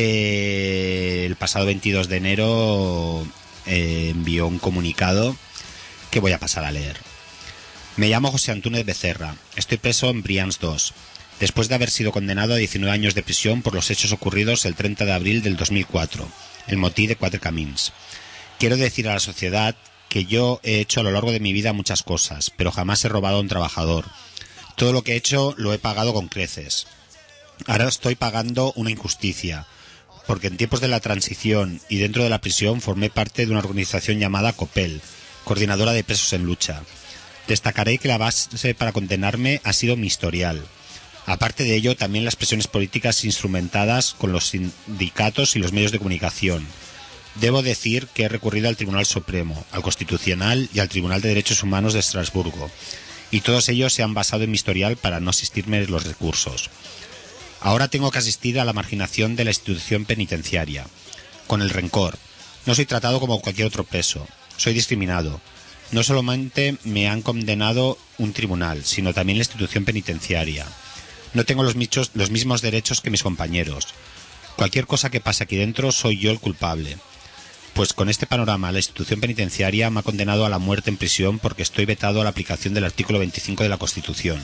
eh, el pasado veintidós de enero eh, envió un comunicado que voy a pasar a leer. Me llamo José Antúnez Becerra, estoy preso en Brians dos, después de haber sido condenado a diecinueve años de prisión por los hechos ocurridos el treinta de abril del dos mil cuatro, el motí de Quatre Camins. Quiero decir a la sociedad que yo he hecho a lo largo de mi vida muchas cosas, pero jamás he robado a un trabajador. Todo lo que he hecho lo he pagado con creces. Ahora estoy pagando una injusticia, porque en tiempos de la transición y dentro de la prisión formé parte de una organización llamada COPEL, Coordinadora de Presos en Lucha. Destacaré que la base para condenarme ha sido mi historial. Aparte de ello, también las presiones políticas instrumentadas con los sindicatos y los medios de comunicación. Debo decir que he recurrido al Tribunal Supremo, al Constitucional y al Tribunal de Derechos Humanos de Estrasburgo, y todos ellos se han basado en mi historial para no asistirme los recursos. Ahora tengo que asistir a la marginación de la institución penitenciaria, con el rencor. No soy tratado como cualquier otro preso, soy discriminado. No solamente me han condenado un tribunal, sino también la institución penitenciaria. No tengo los, michos, los mismos derechos que mis compañeros. Cualquier cosa que pase aquí dentro soy yo el culpable. Pues con este panorama la institución penitenciaria me ha condenado a la muerte en prisión porque estoy vetado a la aplicación del artículo veinticinco de la Constitución.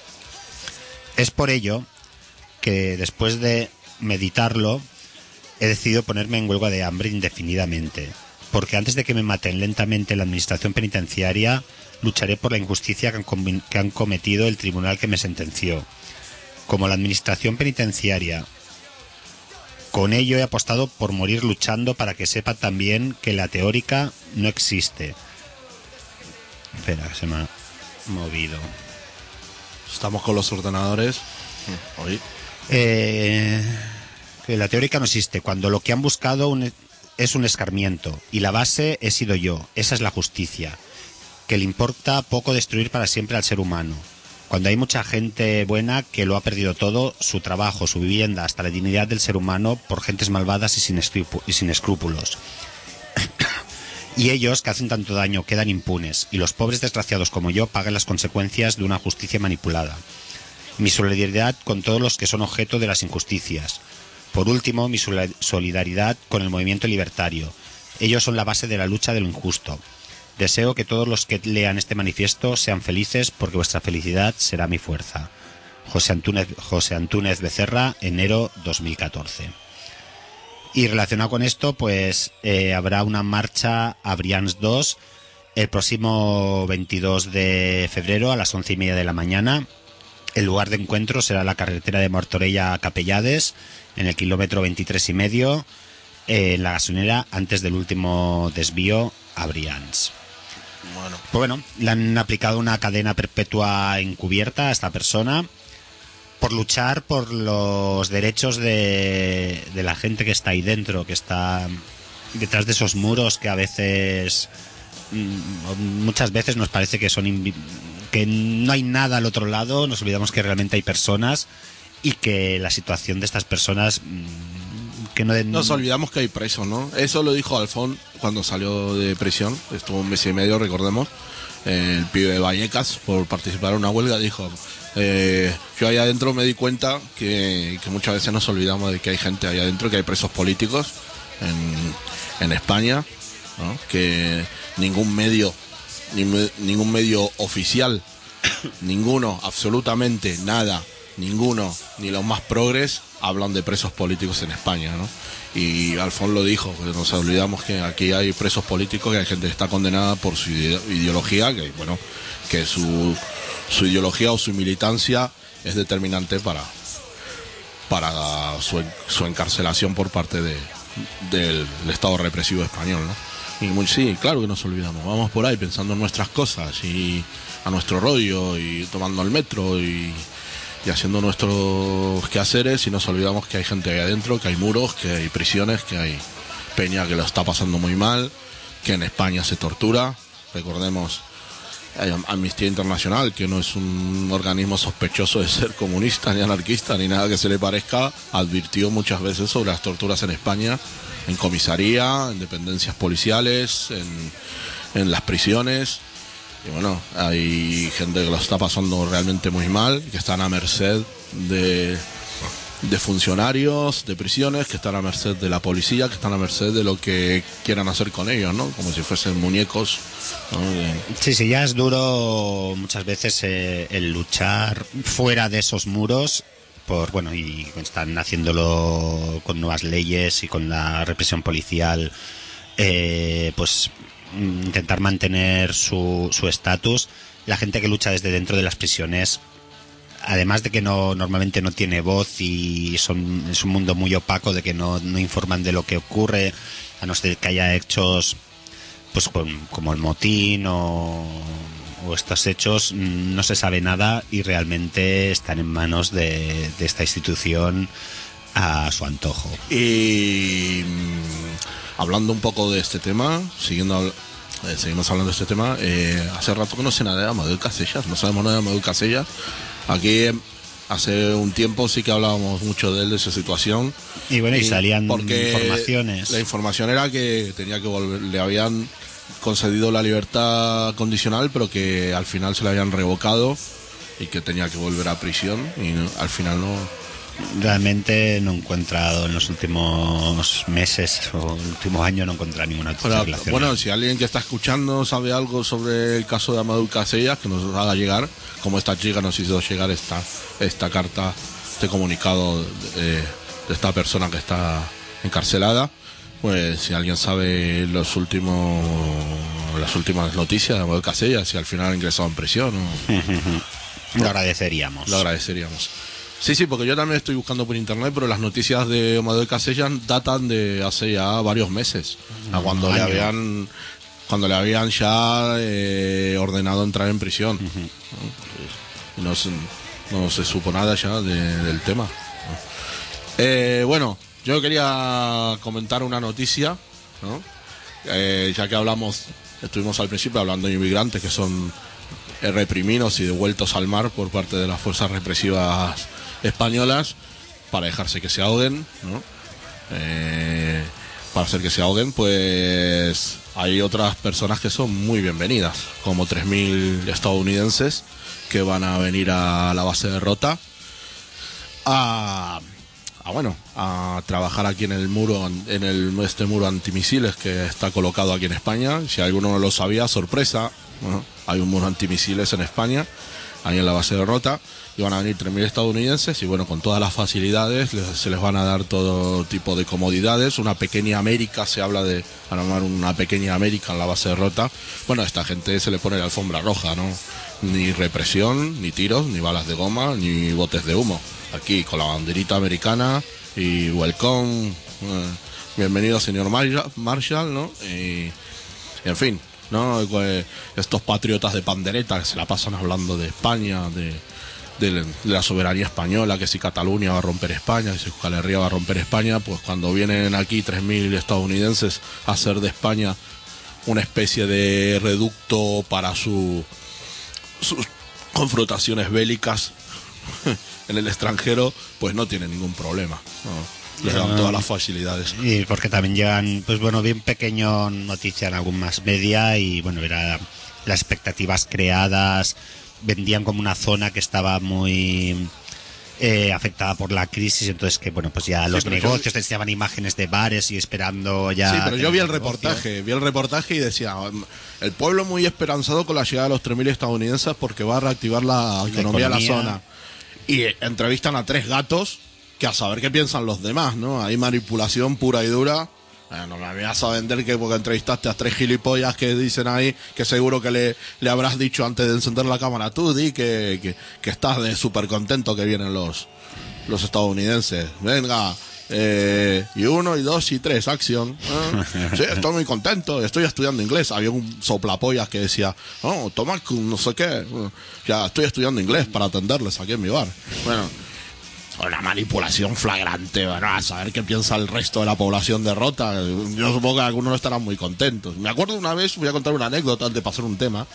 Es por ello que después de meditarlo he decidido ponerme en huelga de hambre indefinidamente, porque antes de que me maten lentamente la administración penitenciaria lucharé por la injusticia que han, com- que han cometido el tribunal que me sentenció. Como la administración penitenciaria, con ello he apostado por morir luchando para que sepa también que la teórica no existe. Espera, se me ha movido. Estamos con los ordenadores. Hoy. Eh, que la teórica no existe, cuando lo que han buscado un, es un escarmiento, y la base he sido yo. Esa es la justicia, que le importa poco destruir para siempre al ser humano. Cuando hay mucha gente buena que lo ha perdido todo, su trabajo, su vivienda, hasta la dignidad del ser humano, por gentes malvadas y sin, escrupu- y sin escrúpulos. Y ellos, que hacen tanto daño, quedan impunes, y los pobres desgraciados como yo pagan las consecuencias de una justicia manipulada. Mi solidaridad con todos los que son objeto de las injusticias. Por último, mi solidaridad con el movimiento libertario. Ellos son la base de la lucha de lo injusto. Deseo que todos los que lean este manifiesto sean felices porque vuestra felicidad será mi fuerza. José Antúnez, José Antúnez Becerra, enero dos mil catorce. Y relacionado con esto, pues eh, habrá una marcha a Brians dos el próximo veintidós de febrero a las once y media de la mañana. El lugar de encuentro será la carretera de Martorell a Capellades, en el kilómetro veintitrés y medio, eh, en la gasolinera, antes del último desvío a Brians. Bueno, Pues bueno, le han aplicado una cadena perpetua encubierta a esta persona por luchar por los derechos de, de la gente que está ahí dentro, que está detrás de esos muros que a veces, mm, muchas veces nos parece que son invi- que no hay nada al otro lado, nos olvidamos que realmente hay personas y que la situación de estas personas mm, que no den... nos olvidamos que hay presos, ¿no? Eso lo dijo Alfón cuando salió de prisión, estuvo un mes y medio, recordemos, el pibe de Vallecas, por participar en una huelga, dijo... Eh, yo ahí adentro me di cuenta que, que muchas veces nos olvidamos de que hay gente ahí adentro, que hay presos políticos en, en España, ¿no? Que ningún medio, ni, ningún medio oficial, ninguno, absolutamente nada, ninguno, ni los más progres, hablan de presos políticos en España, ¿no? Y Alfón lo dijo, que nos olvidamos que aquí hay presos políticos, que hay gente que está condenada por su ideología, que bueno, que su... su ideología o su militancia es determinante para para su, su encarcelación por parte de, del, del Estado represivo español, ¿no? Y muy, sí, claro que nos olvidamos, vamos por ahí pensando en nuestras cosas y a nuestro rollo y tomando el metro y, y haciendo nuestros quehaceres, y nos olvidamos que hay gente ahí adentro, que hay muros, que hay prisiones, que hay peña que lo está pasando muy mal, que en España se tortura, recordemos Amnistía Internacional, que no es un organismo sospechoso de ser comunista ni anarquista ni nada que se le parezca, advirtió muchas veces sobre las torturas en España, en comisaría, en dependencias policiales, en, en las prisiones. Y bueno, hay gente que lo está pasando realmente muy mal, que están a merced de, de funcionarios, de prisiones, que están a merced de la policía, que están a merced de lo que quieran hacer con ellos, ¿no? Como si fuesen muñecos, ¿no? Sí, sí, ya es duro muchas veces eh, el luchar fuera de esos muros, por bueno, y están haciéndolo con nuevas leyes y con la represión policial, eh, pues intentar mantener su su estatus. La gente que lucha desde dentro de las prisiones, además de que no normalmente no tiene voz y son es un mundo muy opaco, de que no, no informan de lo que ocurre, a no ser que haya hechos pues con, como el motín o, o estos hechos, no se sabe nada y realmente están en manos de, de esta institución a su antojo. Y mmm, hablando un poco de este tema, siguiendo eh, seguimos hablando de este tema, eh, hace rato que no sé nada de Amadeu Casellas, no sabemos nada de Amadeu Casellas. Aquí hace un tiempo sí que hablábamos mucho de él, de su situación. Y bueno, y, y salían porque informaciones. La información era que tenía que volver, le habían concedido la libertad condicional, pero que al final se la habían revocado y que tenía que volver a prisión, y no, al final no. Realmente no he encontrado en los últimos meses o el último año, no he encontrado ninguna otra relación. Bueno, si alguien que está escuchando sabe algo sobre el caso de Amadeu Casellas, que nos haga llegar, como esta chica nos hizo llegar esta esta carta, este comunicado de, de esta persona que está encarcelada. Pues si alguien sabe los últimos las últimas noticias de Amadeu Casellas, si al final ha ingresado en prisión o... lo agradeceríamos. Lo agradeceríamos. Sí, sí, porque yo también estoy buscando por internet, pero las noticias de Amadeu Casellas datan de hace ya varios meses, a cuando Un le año. habían cuando le habían ya eh, ordenado entrar en prisión. Uh-huh. No, se, no se supo nada ya de, del tema. Eh, bueno, yo quería comentar una noticia, ¿no? Eh, ya que hablamos, estuvimos al principio hablando de inmigrantes que son reprimidos y devueltos al mar por parte de las fuerzas represivas españolas para dejarse que se ahoguen, ¿no? Eh, para hacer que se ahoguen, pues hay otras personas que son muy bienvenidas, como tres mil estadounidenses que van a venir a la base de Rota a, a bueno, a trabajar aquí en el muro, en el este muro antimisiles que está colocado aquí en España. Si alguno no lo sabía, sorpresa, bueno, hay un muro antimisiles en España ahí en la base de Rota, y van a venir tres mil estadounidenses y bueno, con todas las facilidades les, se les van a dar todo tipo de comodidades, una pequeña América, se habla de armar una pequeña América en la base de Rota. Bueno, a esta gente se le pone la alfombra roja, ¿no? Ni represión, ni tiros, ni balas de goma, ni botes de humo. Aquí con la banderita americana y welcome, eh, bienvenido señor Marshall, ¿no? Y, y en fin, ¿no? Estos patriotas de pandereta que se la pasan hablando de España, de, de, de la soberanía española, que si Cataluña va a romper España, que si Euskal Herria va a romper España, pues cuando vienen aquí tres mil estadounidenses a hacer de España una especie de reducto para su, sus confrontaciones bélicas en el extranjero, pues no tienen ningún problema, ¿no? Les dan todas las facilidades. Y porque también llegan, pues bueno, bien pequeño noticia en algún más media y bueno, era las expectativas creadas, vendían como una zona que estaba muy eh, afectada por la crisis, entonces que bueno, pues ya sí, los negocios yo... te enseñaban imágenes de bares y esperando ya... Sí, pero yo vi el reportaje, vi el reportaje y decía, el pueblo muy esperanzado con la llegada de los tres mil estadounidenses porque va a reactivar la, la economía de la zona. Y entrevistan a tres gatos que a saber qué piensan los demás, ¿no? Hay manipulación pura y dura. Eh, no me vas a vender que porque entrevistaste a tres gilipollas que dicen ahí que seguro que le, le habrás dicho antes de encender la cámara. Tú di que, que, que estás de súper contento que vienen los, los estadounidenses. Venga, eh, y uno, y dos, y tres, acción. ¿Eh? Sí, estoy muy contento, estoy estudiando inglés. Había un soplapollas que decía, oh, toma no sé qué. Ya estoy estudiando inglés para atenderles aquí en mi bar. Bueno, una manipulación flagrante, bueno, a saber qué piensa el resto de la población de Rota. Yo supongo que algunos no estarán muy contentos. Me acuerdo una vez, voy a contar una anécdota antes de pasar un tema,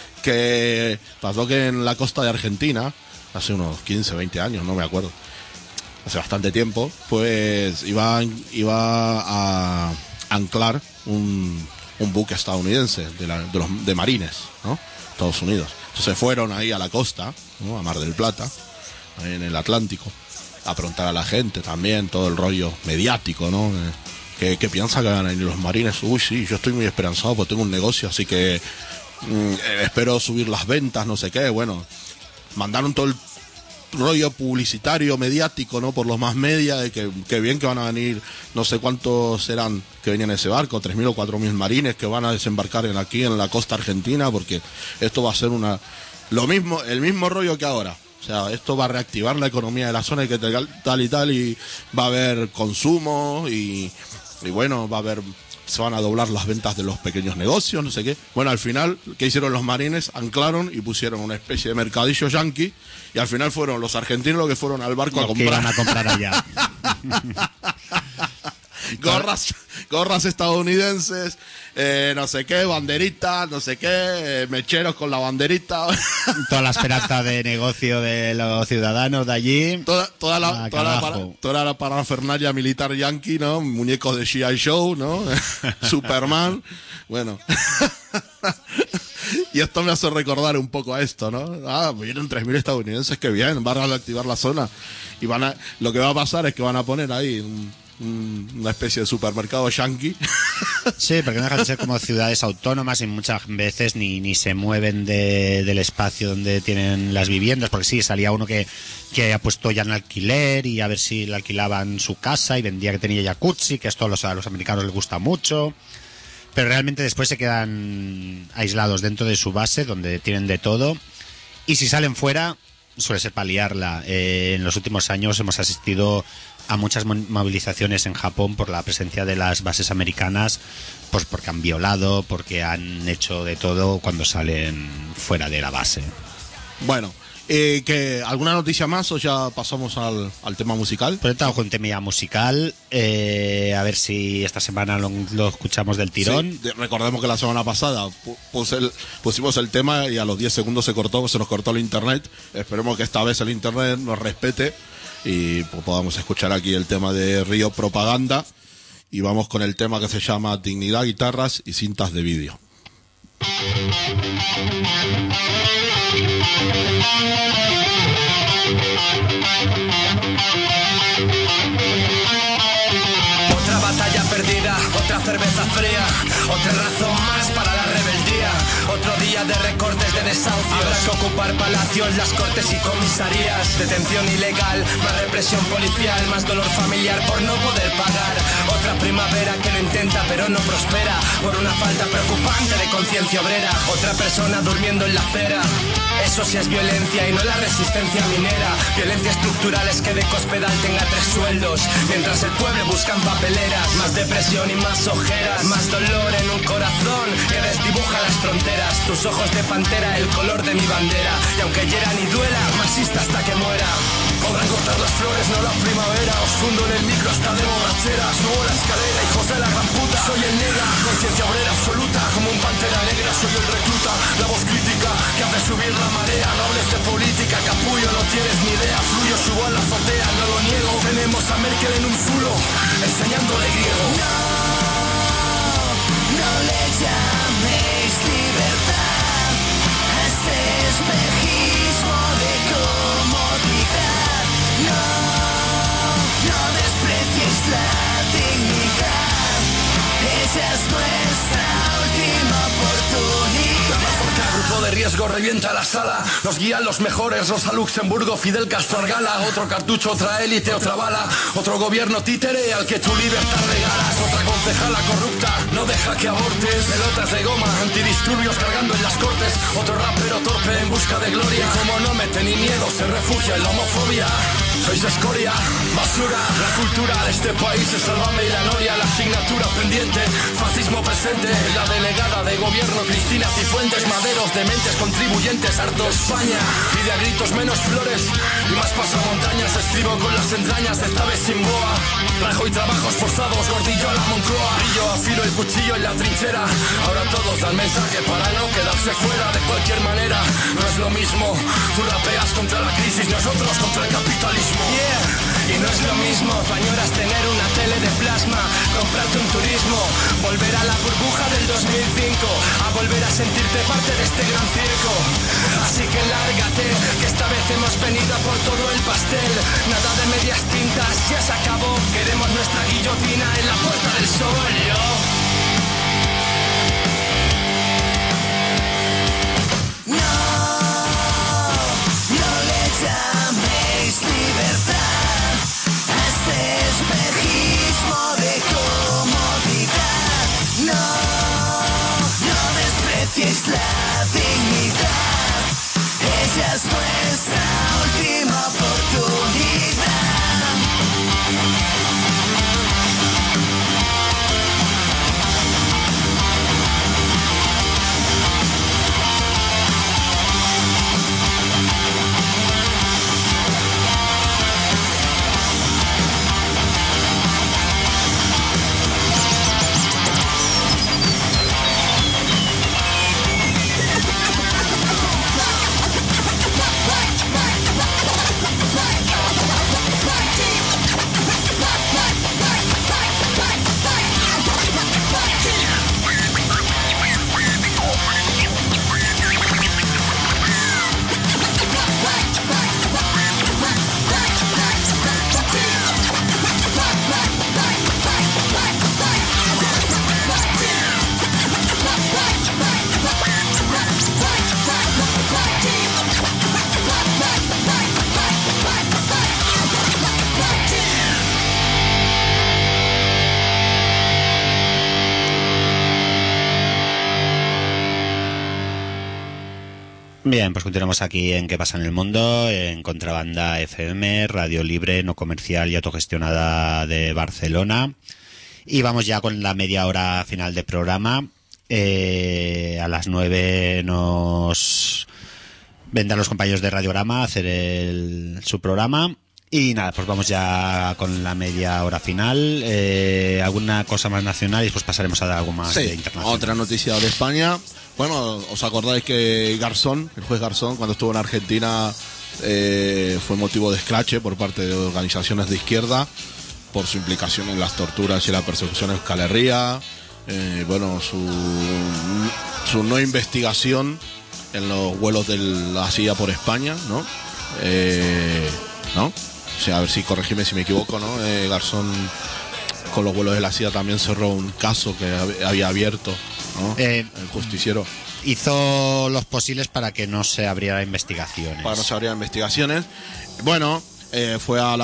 que pasó que en la costa de Argentina, hace unos quince, veinte años, no me acuerdo, hace bastante tiempo, pues iba, iba a anclar un, un buque estadounidense de, la, de, los, de marines, ¿no? Estados Unidos. Entonces fueron ahí a la costa, ¿no? A Mar del Plata, ahí en el Atlántico, a preguntar a la gente también, todo el rollo mediático, ¿no? Eh, ¿qué, ¿Qué piensa que van a ir los marines? Uy, sí, yo estoy muy esperanzado porque tengo un negocio, así que mm, eh, espero subir las ventas, no sé qué. Bueno, mandaron todo el rollo publicitario, mediático, ¿no? Por los más media, de que, que bien que van a venir, no sé cuántos serán que venían en ese barco, tres mil o cuatro mil marines que van a desembarcar en, aquí en la costa argentina, porque esto va a ser una lo mismo, el mismo rollo que ahora. O sea, esto va a reactivar la economía de la zona y que tal y tal, y va a haber consumo y, y bueno, va a haber, se van a doblar las ventas de los pequeños negocios, no sé qué. Bueno, al final, ¿qué hicieron los marines? Anclaron y pusieron una especie de mercadillo yanqui, y al final fueron los argentinos los que fueron al barco los a comprar. Que iban a comprar allá. gorras, gorras estadounidenses, eh, no sé qué, banderitas, no sé qué, eh, mecheros con la banderita. Toda la esperanza de negocio de los ciudadanos de allí. Toda, toda, la, toda, la, para, toda la parafernalia militar yankee, ¿no? Muñecos de G I Joe, ¿no? Superman. Bueno. Y esto me hace recordar un poco a esto, ¿no? Ah, vienen tres mil estadounidenses, que bien, van a reactivar la zona. Y van a, lo que va a pasar es que van a poner ahí un, una especie de supermercado yankee. Sí, porque no dejan de ser como ciudades autónomas y muchas veces ni, ni se mueven de, del espacio donde tienen las viviendas, porque sí, salía uno que, que ha puesto ya en alquiler y a ver si le alquilaban su casa y vendía que tenía jacuzzi, que esto a los, a los americanos les gusta mucho, pero realmente después se quedan aislados dentro de su base donde tienen de todo, y si salen fuera suele ser para liarla. Eh, en los últimos años hemos asistido a muchas movilizaciones en Japón por la presencia de las bases americanas, pues porque han violado, porque han hecho de todo cuando salen fuera de la base. Bueno, eh, ¿que ¿alguna noticia más o ya pasamos al, al tema musical? Pues he estado con un tema musical, eh, a ver si esta semana lo, lo escuchamos del tirón. Sí, recordemos que la semana pasada puse el, pusimos el tema y a los diez segundos se cortó, se nos cortó el internet. Esperemos que esta vez el internet nos respete y pues, podamos escuchar aquí el tema de Río Propaganda, y vamos con el tema que se llama Dignidad, Guitarras y Cintas de Vídeo. Otra batalla perdida, otra cerveza fría, otra razón más para la rebeldía, otro día de recortes de desahucios. Habrá que ocupar palacios, las cortes y comisarías. Detención ilegal, más represión policial, más dolor familiar por no poder pagar. Otra primavera que lo intenta pero no prospera por una falta preocupante de conciencia obrera. Otra persona durmiendo en la acera. Eso sí es violencia y no la resistencia minera. Violencia estructural es que de Cospedal tenga tres sueldos, mientras el pueblo busca en papeleras. Más depresión y más ojeras, más dolor en un corazón que desdibuja las fronteras. Tus ojos de pantera, el color de mi bandera. Y aunque hieran y duela, marxista hasta que muera. Podrán cortar las flores, no la primavera. Os fundo en el micro hasta de borrachera. Subo la escalera, hijos de la gran puta. Soy el negra, conciencia obrera absoluta. Como un pantera negra, soy el recluta. La voz crítica que hace subir la marea. No hables de política, capullo, no tienes ni idea. Fluyo, subo a la azotea, no lo niego. Tenemos a Merkel en un zulo, enseñándole griego. No, no le llaméis libertad a este espejismo de comodidad. No, no desprecies la dignidad. Esa es nuestra última oportunidad. Grupo de riesgo revienta la sala. Nos guían los mejores, Rosa Luxemburgo, Fidel Castro Argala. Otro cartucho, otra élite, otra bala. Otro gobierno títere al que tu libertad regalas. Otra concejala corrupta, no deja que abortes. Pelotas de goma, antidisturbios cargando en las cortes. Otro rapero torpe en busca de gloria. Como no mete ni miedo, se refugia en la homofobia. Sois escoria, basura. La cultura de este país es Sálvame y la Noria. La asignatura pendiente, fascismo presente. La delegada de gobierno Cristina Cifuentes. Maderos, dementes, contribuyentes, harto España. Pide a gritos menos flores y más pasamontañas. Escribo con las entrañas de esta vez sin boa. Rajo y trabajos forzados, gordillo a la Moncloa. Brillo, afilo el cuchillo en la trinchera. Ahora todos dan mensaje para no quedarse fuera. De cualquier manera, no es lo mismo. Tú rapeas contra la crisis, nosotros contra el capitalismo. Yeah. Y no es lo mismo, pañoras tener una tele de plasma, comprarte un turismo, volver a la burbuja del dos mil cinco, a volver a sentirte parte de este gran circo. Así que lárgate, que esta vez hemos venido por todo el pastel. Nada de medias tintas, ya se acabó. Queremos nuestra guillotina en la puerta del sol. Yo. No, no le llaméis libertad a este espejismo de comodidad. No, no desprecies la dignidad. Ella es nuestra última oportunidad. Bien, pues continuamos aquí en ¿Qué pasa en el mundo? En Contrabanda F M, radio libre, no comercial y autogestionada de Barcelona. Y vamos ya con la media hora final del programa. Eh, a las nueve nos vendrán los compañeros de Radiograma a hacer el, su programa. Y nada, pues vamos ya con la media hora final. Eh, alguna cosa más nacional y después pasaremos a dar algo más Sí, de internacional. otra noticia de España. Bueno, os acordáis que Garzón, el juez Garzón, cuando estuvo en Argentina, eh, fue motivo de escrache por parte de organizaciones de izquierda por su implicación en las torturas y la persecución en Euskal Herria. Eh, bueno, su, su no investigación en los vuelos de la C I A por España, ¿no? Eh, ¿no? O sea, a ver si corregime si me equivoco, ¿no? Eh, Garzón con los vuelos de la C I A también cerró un caso que había abierto, ¿no? Eh, el justiciero. hizo los posibles para que no se abriera investigaciones. Para no se abrieran investigaciones. Bueno, eh, fue a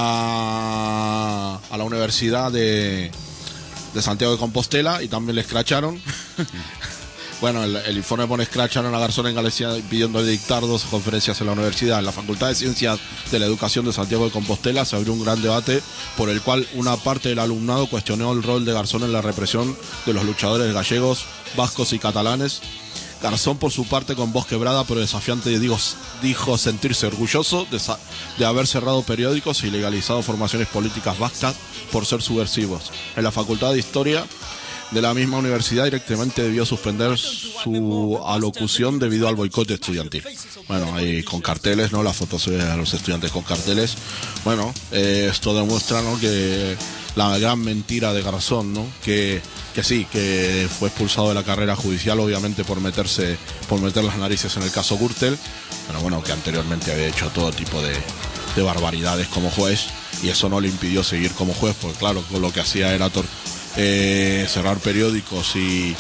la a la Universidad de, de Santiago de Compostela y también le escracharon. Bueno, el, el informe pone escracharon a Garzón en Galicia pidiendo dictar dos conferencias en la universidad. En la Facultad de Ciencias de la Educación de Santiago de Compostela se abrió un gran debate por el cual una parte del alumnado cuestionó el rol de Garzón en la represión de los luchadores gallegos, vascos y catalanes. Garzón, por su parte, con voz quebrada pero desafiante, dijo, dijo sentirse orgulloso de, de haber cerrado periódicos y legalizado formaciones políticas vascas por ser subversivos. En la Facultad de Historia de la misma universidad directamente debió suspender su alocución debido al boicot estudiantil. Bueno, ahí con carteles, ¿no? La foto se ve a los estudiantes con carteles. Bueno, eh, esto demuestra, ¿no?, que la gran mentira de Garzón, ¿no? Que, que sí, que fue expulsado de la carrera judicial, obviamente por meterse, por meter las narices en el caso Gürtel, pero bueno, que anteriormente había hecho todo tipo de, de barbaridades como juez, y eso no le impidió seguir como juez, porque claro, lo que hacía era tor Eh, cerrar periódicos y,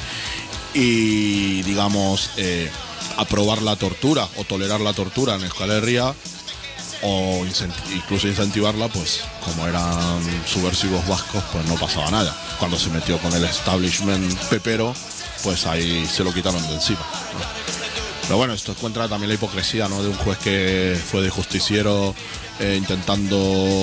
y digamos, eh, aprobar la tortura o tolerar la tortura en Euskal Herria, o incent incluso incentivarla, pues como eran subversivos vascos, pues no pasaba nada. Cuando se metió con el establishment pepero, pues ahí se lo quitaron de encima, ¿no? Pero bueno, esto encuentra también la hipocresía, ¿no?, de un juez que fue de justiciero eh, intentando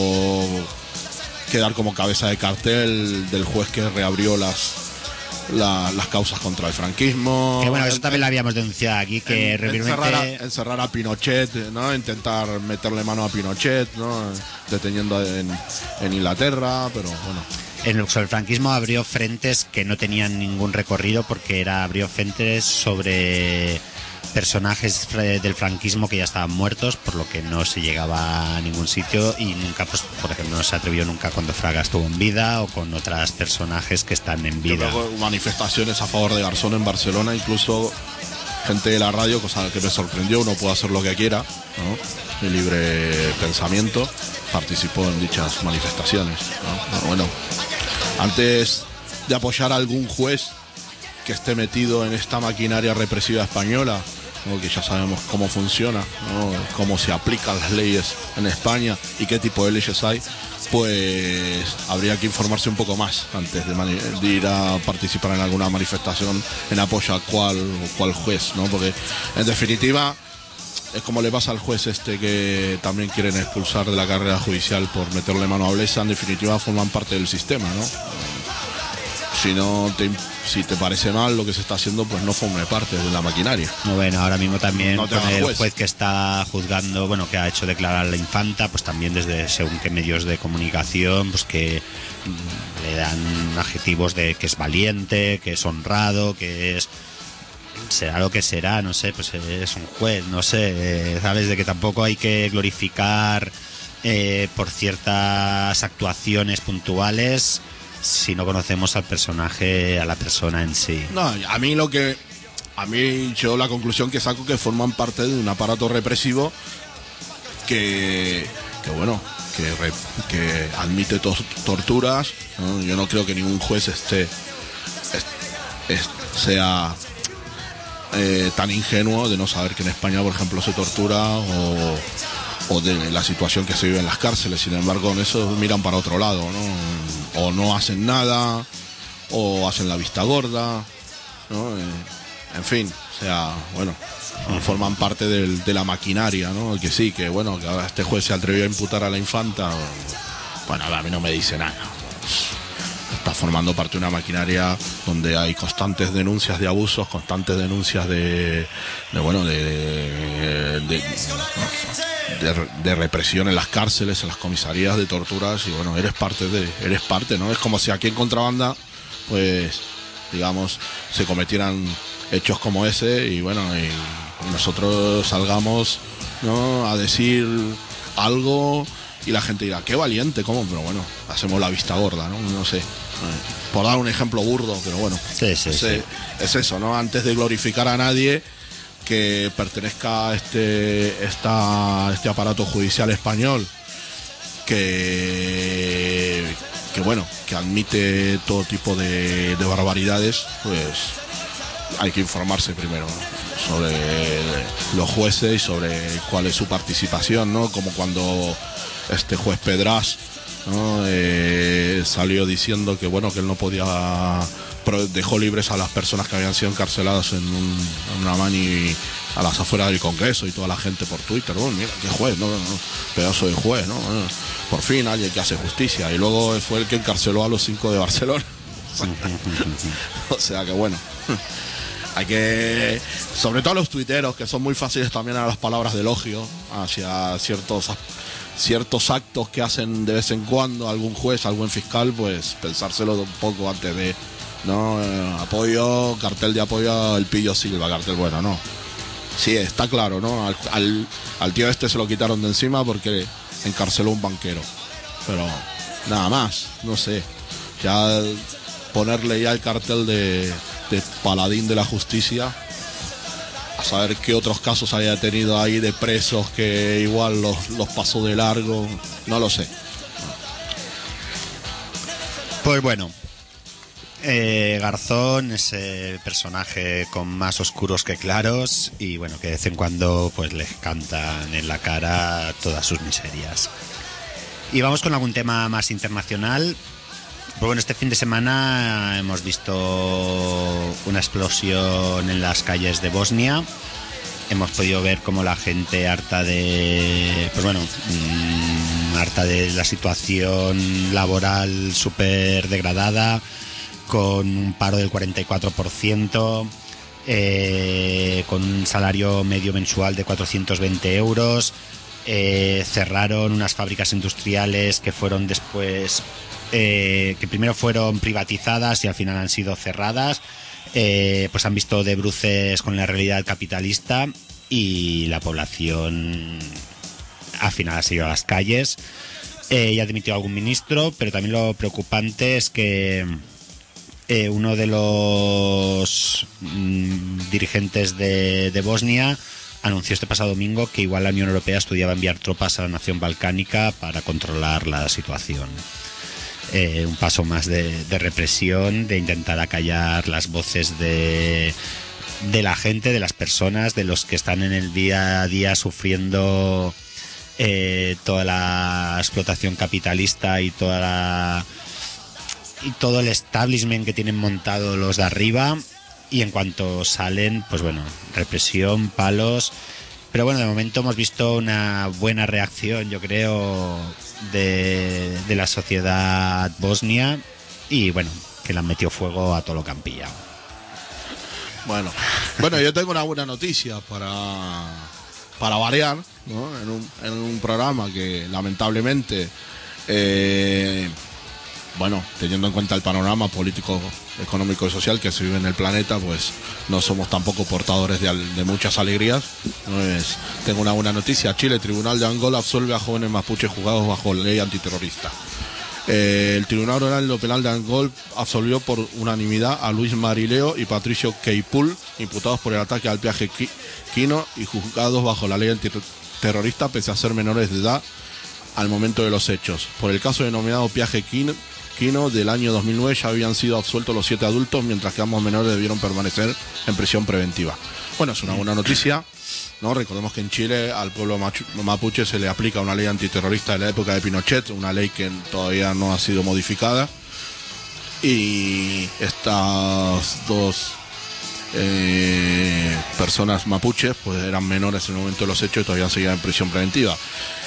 quedar como cabeza de cartel del juez que reabrió las la, las causas contra el franquismo. Que bueno, eso también lo habíamos denunciado aquí, que en, realmente... encerrar, a, encerrar a Pinochet, ¿no? Intentar meterle mano a Pinochet, ¿no?, deteniendo en, en Inglaterra, pero bueno. En el franquismo abrió frentes que no tenían ningún recorrido, porque era abrió frentes sobre personajes del franquismo que ya estaban muertos, por lo que no se llegaba a ningún sitio, y nunca, pues por ejemplo, no se atrevió nunca cuando Fraga estuvo en vida o con otras personajes que están en vida. Yo creo que manifestaciones a favor de Garzón en Barcelona, incluso gente de la radio, cosa que me sorprendió. Uno puede hacer lo que quiera, ¿no?, de libre pensamiento, participó en dichas manifestaciones, ¿no? Pero bueno, antes de apoyar a algún juez que esté metido en esta maquinaria represiva española, ¿no?, que ya sabemos cómo funciona, ¿no?, cómo se aplican las leyes en España y qué tipo de leyes hay, pues habría que informarse un poco más antes de, de ir a participar en alguna manifestación en apoyo a cuál o cuál juez, ¿no? Porque en definitiva es como le pasa al juez este que también quieren expulsar de la carrera judicial por meterle mano a Blesa. En definitiva forman parte del sistema, ¿no? Si no te, si te parece mal lo que se está haciendo, pues no forme parte de la maquinaria. Bueno, ahora mismo también no con el juez. juez que está juzgando, bueno, que ha hecho declarar a la infanta, pues también desde según qué medios de comunicación, pues que mm, le dan adjetivos de que es valiente, que es honrado, que es... será lo que será, no sé, pues es un juez, no sé, sabes, de que tampoco hay que glorificar eh, por ciertas actuaciones puntuales si no conocemos al personaje, a la persona en sí. No, a mí lo que... A mí yo la conclusión que saco que forman parte de un aparato represivo que... que bueno, que, re, que admite to torturas, ¿no? Yo no creo que ningún juez esté... Est, est, sea... Eh, tan ingenuo de no saber que en España, por ejemplo, se tortura, o, o de la situación que se vive en las cárceles. Sin embargo, en eso miran para otro lado, ¿no? O no hacen nada, o hacen la vista gorda, ¿no? Eh, en fin, o sea, bueno, forman parte del, de la maquinaria, ¿no? Que sí, que bueno, que ahora este juez se atrevió a imputar a la infanta, bueno, a mí no me dice nada. Está formando parte de una maquinaria donde hay constantes denuncias de abusos, constantes denuncias de, de bueno, de de, de, de de represión en las cárceles, en las comisarías, de torturas, y bueno, eres parte de, eres parte, ¿no? Es como si aquí en Contrabanda, pues, digamos, se cometieran hechos como ese, y bueno, y nosotros salgamos, ¿no?, a decir algo y la gente dirá, qué valiente, ¿cómo? Pero bueno, hacemos la vista gorda, ¿no? No sé. Por dar un ejemplo burdo, pero bueno, sí, sí, es, sí. es eso, ¿no? Antes de glorificar a nadie que pertenezca a este, esta, este aparato judicial español, que, que bueno, que admite todo tipo de, de barbaridades, pues hay que informarse primero, ¿no? sobre los jueces y sobre cuál es su participación, ¿no? Como cuando este juez Pedraz, ¿no? Eh, salió diciendo que bueno que él no podía, dejó libres a las personas que habían sido encarceladas en, un, en una mani a las afueras del Congreso, y toda la gente por Twitter, oh, mira qué juez, no, no, pedazo de juez, ¿no? Por fin alguien que hace justicia. Y luego fue el que encarceló a los cinco de Barcelona. O sea que bueno, hay que, sobre todo a los tuiteros, que son muy fáciles también a las palabras de elogio hacia ciertos ciertos actos que hacen de vez en cuando algún juez, algún fiscal, pues pensárselo un poco antes de, no, eh, apoyo, cartel de apoyo al Pillo Silva, cartel bueno, no. Sí, está claro, ¿no? Al, al, al tío este se lo quitaron de encima porque encarceló un banquero. Pero nada más, no sé. Ya ponerle ya el cartel de, de paladín de la justicia, a saber qué otros casos haya tenido ahí de presos que igual los, los pasó de largo, no lo sé. Pues bueno, eh, Garzón es el personaje con más oscuros que claros, y bueno, que de vez en cuando pues les cantan en la cara todas sus miserias. Y vamos con algún tema más internacional. Pues bueno, este fin de semana hemos visto una explosión en las calles de Bosnia. Hemos podido ver cómo la gente harta de, pues bueno, mmm, harta de la situación laboral súper degradada, con un paro del cuarenta y cuatro por ciento, eh, con un salario medio mensual de cuatrocientos veinte euros. Eh, cerraron unas fábricas industriales que fueron después, eh, que primero fueron privatizadas y al final han sido cerradas. Eh, pues han visto de bruces con la realidad capitalista, y la población al final ha seguido a las calles. Eh, ya ha dimitido algún ministro, pero también lo preocupante es que eh, uno de los mm, dirigentes de, de Bosnia anunció este pasado domingo que igual la Unión Europea estudiaba enviar tropas a la nación balcánica para controlar la situación. Eh, un paso más de, de represión, de intentar acallar las voces de, de la gente, de las personas, de los que están en el día a día sufriendo eh, toda la explotación capitalista y toda la, y todo el establishment que tienen montado los de arriba. Y en cuanto salen, pues bueno, represión, palos. Pero bueno, de momento hemos visto una buena reacción, yo creo, de, de la sociedad bosnia, y bueno, que le han metido fuego a todo lo que han pillado. Bueno, bueno, yo tengo una buena noticia para, para variar, ¿no? En un, en un programa que lamentablemente, eh, bueno, teniendo en cuenta el panorama político, económico y social que se vive en el planeta, pues no somos tampoco portadores de, de muchas alegrías. No es, tengo una buena noticia. Chile, Tribunal de Angola absuelve a jóvenes mapuches juzgados bajo la ley antiterrorista. Eh, el Tribunal Oral Penal de Angola absolvió por unanimidad a Luis Marileo y Patricio Keipul, imputados por el ataque al Piaje Quino y juzgados bajo la ley antiterrorista pese a ser menores de edad al momento de los hechos. Por el caso denominado Piaje Quino, Quino del año dos mil nueve ya habían sido absueltos los siete adultos, mientras que ambos menores debieron permanecer en prisión preventiva. Bueno, es una buena noticia, ¿no? Recordemos que en Chile al pueblo mapuche se le aplica una ley antiterrorista de la época de Pinochet, una ley que todavía no ha sido modificada, y estas dos eh, personas mapuches pues eran menores en el momento de los hechos y todavía seguían en prisión preventiva.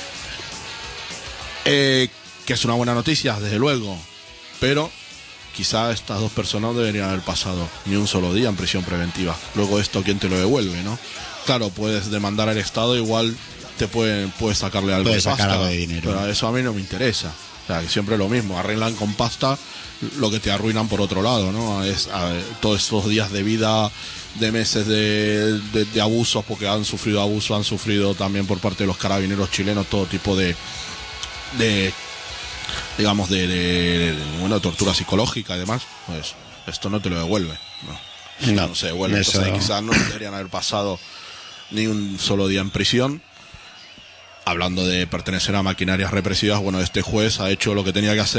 Eh, que es una buena noticia, desde luego, pero quizá estas dos personas no deberían haber pasado ni un solo día en prisión preventiva. Luego esto, ¿quién te lo devuelve, no? Claro, puedes demandar al Estado, igual te pueden, puedes sacarle algo puedes de pasta, sacar algo de dinero, pero eso a mí no me interesa. O sea, que siempre es lo mismo, arreglan con pasta lo que te arruinan por otro lado, ¿no? Es a ver, todos esos días de vida, de meses de, de, de abusos, porque han sufrido abusos, han sufrido también por parte de los carabineros chilenos todo tipo de... de digamos de, de, de bueno, tortura psicológica y demás, pues esto no te lo devuelve, no, no, no se devuelve. eso... Entonces quizás no deberían haber pasado ni un solo día en prisión. Hablando de pertenecer a maquinarias represivas, bueno, este juez ha hecho lo que tenía que hacer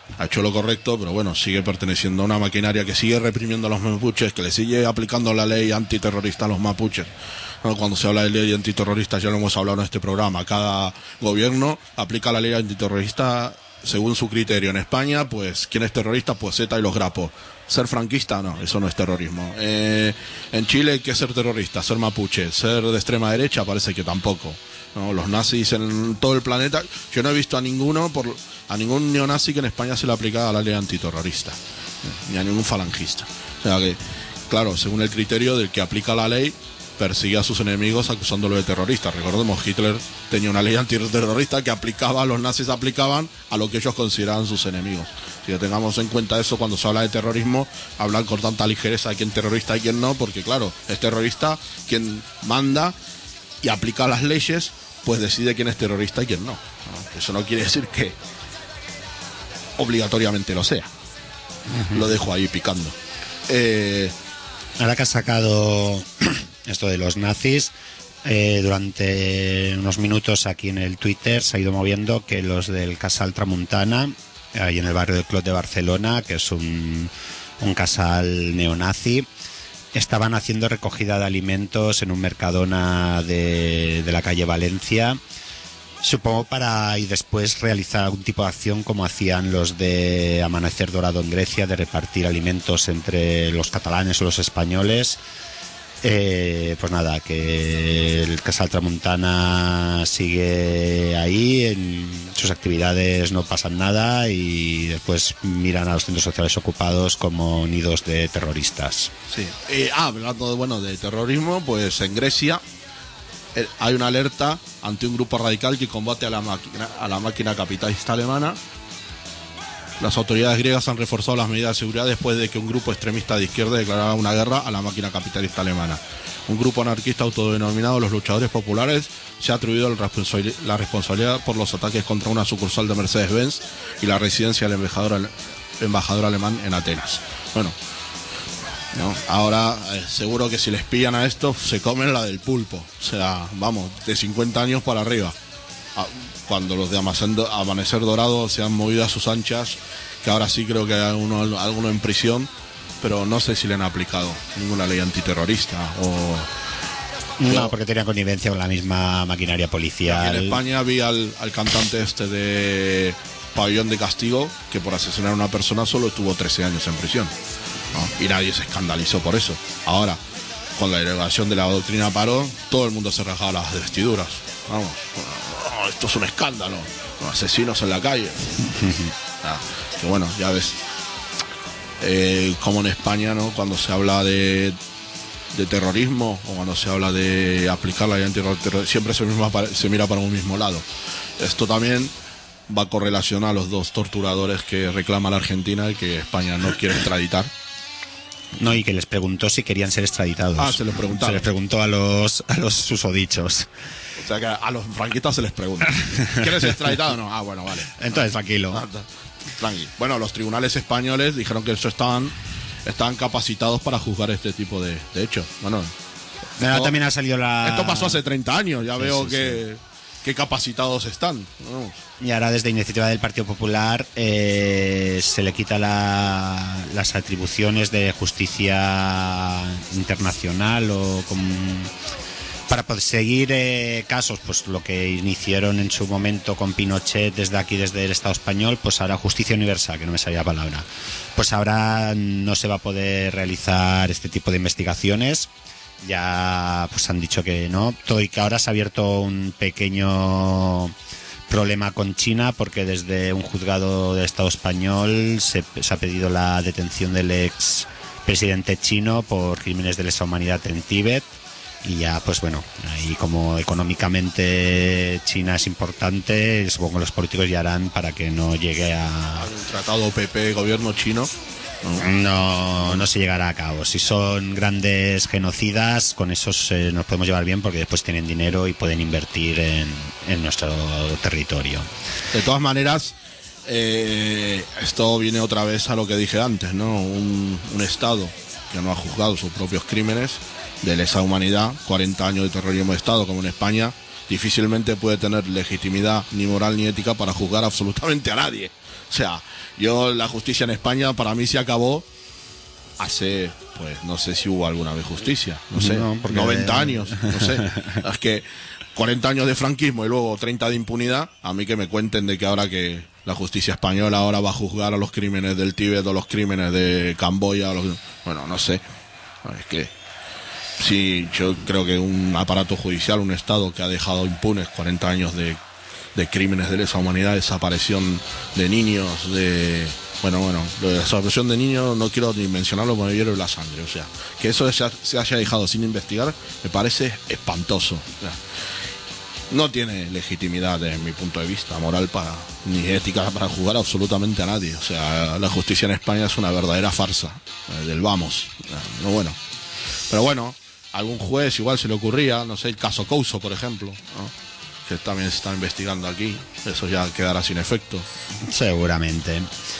ha hecho lo correcto, pero bueno, sigue perteneciendo a una maquinaria que sigue reprimiendo a los mapuches, que le sigue aplicando la ley antiterrorista a los mapuches. ¿No? Cuando se habla de ley antiterrorista, ya lo hemos hablado en este programa, cada gobierno aplica la ley antiterrorista según su criterio. En España, pues, ¿quién es terrorista? Pues Z y los grapos. Ser franquista, no, eso no es terrorismo. Eh, en Chile, ¿qué es ser terrorista? Ser mapuche. Ser de extrema derecha, parece que tampoco. No, los nazis en todo el planeta, yo no he visto a ninguno, por a ningún neonazi que en España se le aplicara la ley antiterrorista, ni a ningún falangista. O sea que, claro, según el criterio del que aplica la ley, persigue a sus enemigos acusándolo de terroristas. Recordemos, Hitler tenía una ley antiterrorista que aplicaba, los nazis aplicaban a lo que ellos consideraban sus enemigos. Si que tengamos en cuenta eso cuando se habla de terrorismo, hablan con tanta ligereza de quién es terrorista y quién no, porque claro, es terrorista quien manda y aplica las leyes, pues decide quién es terrorista y quién no. ¿No? Eso no quiere decir que obligatoriamente lo sea. Uh-huh. Lo dejo ahí picando. Eh... Ahora que has sacado esto de los nazis, eh, durante unos minutos aquí en el Twitter se ha ido moviendo que los del Casal Tramuntana, ahí en el barrio del Clot de Barcelona, que es un, un casal neonazi, estaban haciendo recogida de alimentos en un Mercadona de, de la calle Valencia, supongo para y después realizar algún tipo de acción como hacían los de Amanecer Dorado en Grecia, de repartir alimentos entre los catalanes o los españoles. Eh, pues nada, que el Casal Tramuntana sigue ahí, en sus actividades no pasan nada y después miran a los centros sociales ocupados como nidos de terroristas. Sí. Eh, ah, hablando de, bueno, de terrorismo, pues en Grecia eh, hay una alerta ante un grupo radical que combate a la máquina, a la máquina capitalista alemana. Las autoridades griegas han reforzado las medidas de seguridad después de que un grupo extremista de izquierda declarara una guerra a la máquina capitalista alemana. Un grupo anarquista autodenominado Los Luchadores Populares se ha atribuido la responsabilidad por los ataques contra una sucursal de Mercedes-Benz y la residencia del embajador, embajador alemán en Atenas. Bueno, ¿no? Ahora eh, seguro que si les pillan a estos se comen la del pulpo. O sea, vamos, de cincuenta años para arriba. Ah, cuando los de Amanecer Dorado se han movido a sus anchas, que ahora sí creo que hay alguno, alguno en prisión, pero no sé si le han aplicado ninguna ley antiterrorista o... No, pero, porque tenía connivencia con la misma maquinaria policial. En España vi al, al cantante este de Pabellón de Castigo, que por asesinar a una persona solo estuvo trece años en prisión, ¿no? Y nadie se escandalizó por eso. Ahora, con la derogación de la doctrina Parot, todo el mundo se rajaba las vestiduras. Vamos, oh, esto es un escándalo, asesinos en la calle. Ah, que bueno, ya ves, eh, como en España, ¿no? Cuando se habla de, de terrorismo o cuando se habla de aplicar la ley antiterrorista, siempre se, misma, se mira para un mismo lado. Esto también va correlacionado a los dos torturadores que reclama la Argentina y que España no quiere extraditar. No, y que les preguntó si querían ser extraditados. Ah, se les preguntaba. Se les preguntó a los, a los susodichos. O sea que a los franquistas se les pregunta: ¿quieres extraditado o no? Ah, bueno, vale. Entonces, tranquilo. Ah, tranqui. Bueno, los tribunales españoles dijeron que eso estaban, estaban capacitados para juzgar este tipo de, de hechos. Bueno, Ahora esto, también ha salido la... esto pasó hace treinta años, ya sí, veo sí, que, sí. que capacitados están. Vamos. Y ahora desde Iniciativa del Partido Popular eh, se le quita la, las atribuciones de justicia internacional o con, para perseguir eh, casos, pues lo que iniciaron en su momento con Pinochet desde aquí, desde el Estado español, pues ahora justicia universal, que no me salía la palabra. Pues ahora no se va a poder realizar este tipo de investigaciones. Ya pues han dicho que no, todo, y que ahora se ha abierto un pequeño problema con China porque desde un juzgado del Estado español se, se ha pedido la detención del ex presidente chino por crímenes de lesa humanidad en Tíbet. Y ya, pues bueno, ahí como económicamente China es importante, supongo que los políticos ya harán para que no llegue a... Un tratado P P-gobierno chino. No, no se llegará a cabo. Si son grandes genocidas, con esos eh, nos podemos llevar bien porque después tienen dinero y pueden invertir en, en nuestro territorio. De todas maneras, eh, esto viene otra vez a lo que dije antes, ¿no? Un, un Estado que no ha juzgado sus propios crímenes de lesa humanidad, cuarenta años de terrorismo de Estado, como en España, difícilmente puede tener legitimidad ni moral ni ética para juzgar absolutamente a nadie. O sea, yo la justicia en España para mí se acabó hace, pues no sé si hubo alguna vez justicia, no sé, No, porque- noventa años, no sé. Es que cuarenta años de franquismo y luego treinta de impunidad, a mí que me cuenten de que ahora que la justicia española ahora va a juzgar a los crímenes del Tíbet o los crímenes de Camboya, o los- bueno, no sé. Es que sí, yo creo que un aparato judicial, un Estado que ha dejado impunes cuarenta años de, de crímenes de lesa humanidad, desaparición de niños, de... Bueno, bueno, lo de la desaparición de niños no quiero ni mencionarlo porque me hierve la sangre. O sea, que eso se, ha- se haya dejado sin investigar me parece espantoso. O sea, no tiene legitimidad desde mi punto de vista moral para ni ética para juzgar absolutamente a nadie. O sea, la justicia en España es una verdadera farsa, eh, del vamos. No, bueno. Pero bueno, algún juez igual se le ocurría, no sé, el caso Couso, por ejemplo, ¿no? Que también se está investigando aquí. Eso ya quedará sin efecto. Seguramente.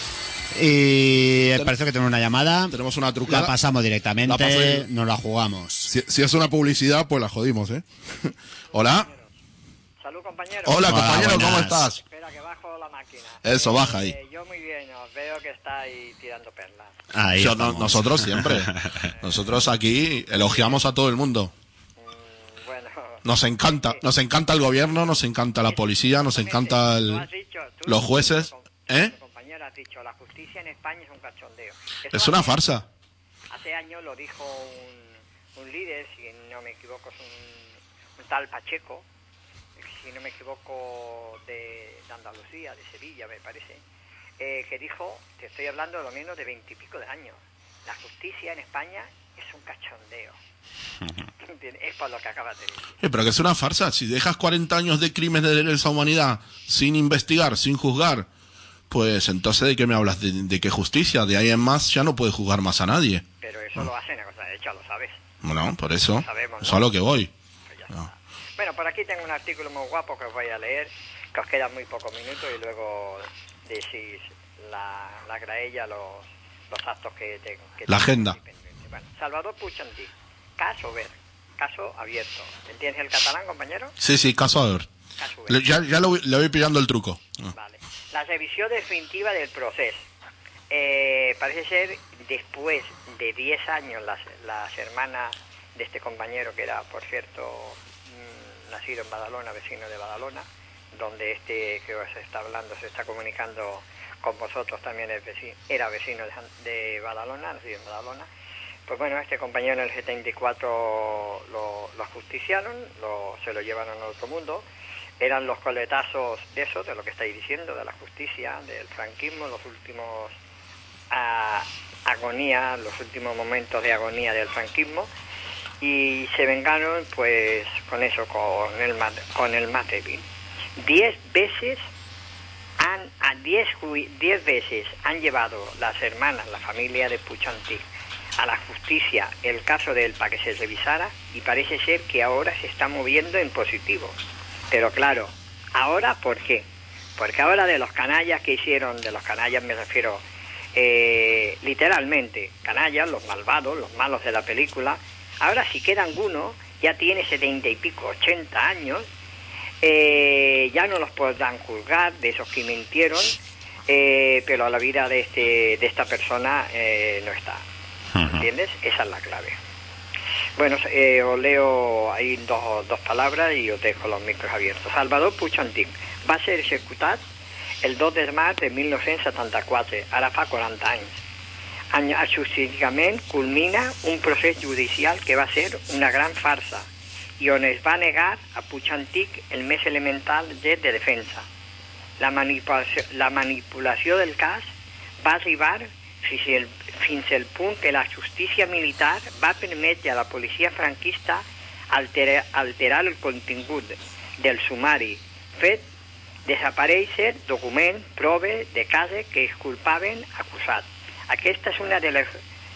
Y parece que tenemos una llamada. Tenemos una trucada. La pasamos La directamente, paso yo. nos la jugamos. Si, si es una publicidad, pues la jodimos, ¿eh? Hola. Salud, compañero. Hola, Hola, compañero, ¿cómo buenas. estás? Espera, que bajo la máquina. Eso, Eh, baja ahí. eh, yo muy bien, os veo que estáis tirando perlas. Ahí Yo, no- estamos. nosotros siempre. Nosotros aquí elogiamos a todo el mundo. Mm, bueno. Nos encanta, nos encanta el gobierno, nos encanta la policía, nos encanta el- Tú has dicho- tú- los jueces, tu ¿eh? compañero has dicho, la justicia en España es un cachondeo. Eso Es una hace- farsa. Hace años lo dijo un, un líder, si no me equivoco, es un, un tal Pacheco, si no me equivoco, de, de Andalucía, de Sevilla, me parece, eh, que dijo, te estoy hablando de lo menos de veintipico de años, la justicia en España es un cachondeo. ¿Entiendes? Es por lo que acabas de decir. Eh, pero que es una farsa. Si dejas cuarenta años de crímenes de lesa humanidad sin investigar, sin juzgar, pues entonces ¿de qué me hablas? ¿De, de qué justicia? De ahí en más ya no puedes juzgar más a nadie. Pero eso lo hacen a cosa hecha, lo sabes. Bueno, por eso. Sabemos, ¿no? Eso es a lo que voy. Pues ya No. está. Bueno, por aquí tengo un artículo muy guapo que os voy a leer, que os quedan muy pocos minutos y luego decís la, la graella, los, los actos que tengo. Que La tengo agenda. aquí pendientes. Bueno, Salvador Puigdemont, caso ver, caso abierto. ¿Entiendes el catalán, compañero? Sí, sí, caso a ver. Caso ver. Le- Ya, ya lo voy- le voy pillando el truco. Ah. Vale. La revisión definitiva del proceso. Eh, parece ser, después de diez años, las, las hermanas de este compañero, que era, por cierto, mmm, nacido en Badalona, vecino de Badalona, donde este que os está hablando, se está comunicando con vosotros, también es vecino, era vecino de, San- de Badalona, nacido en Badalona. Pues bueno, este compañero en el setenta y cuatro lo, lo ajusticiaron, lo, se lo llevaron al otro mundo. Eran los coletazos de eso, de lo que estáis diciendo, de la justicia, del franquismo, los últimos a, agonía, los últimos momentos de agonía del franquismo, y se vengaron pues con eso, con el más, con el más débil. Diez veces han, a diez, jui- diez veces han llevado las hermanas, la familia de Puigdemont, a la justicia el caso de él para que se revisara, y parece ser que ahora se está moviendo en positivo. Pero claro, ¿ahora por qué? Porque ahora de los canallas que hicieron, de los canallas me refiero eh, literalmente, canallas, los malvados, los malos de la película, ahora si queda alguno, ya tiene setenta y pico, ochenta años, eh, ya no los podrán juzgar de esos que mintieron, eh, pero la vida de, este, de esta persona eh, no está. ¿Entiendes? Esa es la clave. Bueno, eh, os leo ahí dos, dos palabras y os dejo los micros abiertos. Salvador Puigdemont va a ser ejecutado el dos de març de mil nou-cents setanta-quatre, ara fa quaranta anys. Any- Artísticament culmina un procés judicial que va ser una gran farsa i on es va negar a Puigdemont el més elemental dret de defensa. La manipulació, la manipulació del cas va arribar fins el, fins al punt que la justícia militar va permetre a la policia franquista alterar, alterar el contingut del sumari, fet desaparèixer document, prove de cases que es culpaven acusats. Aquesta és una de les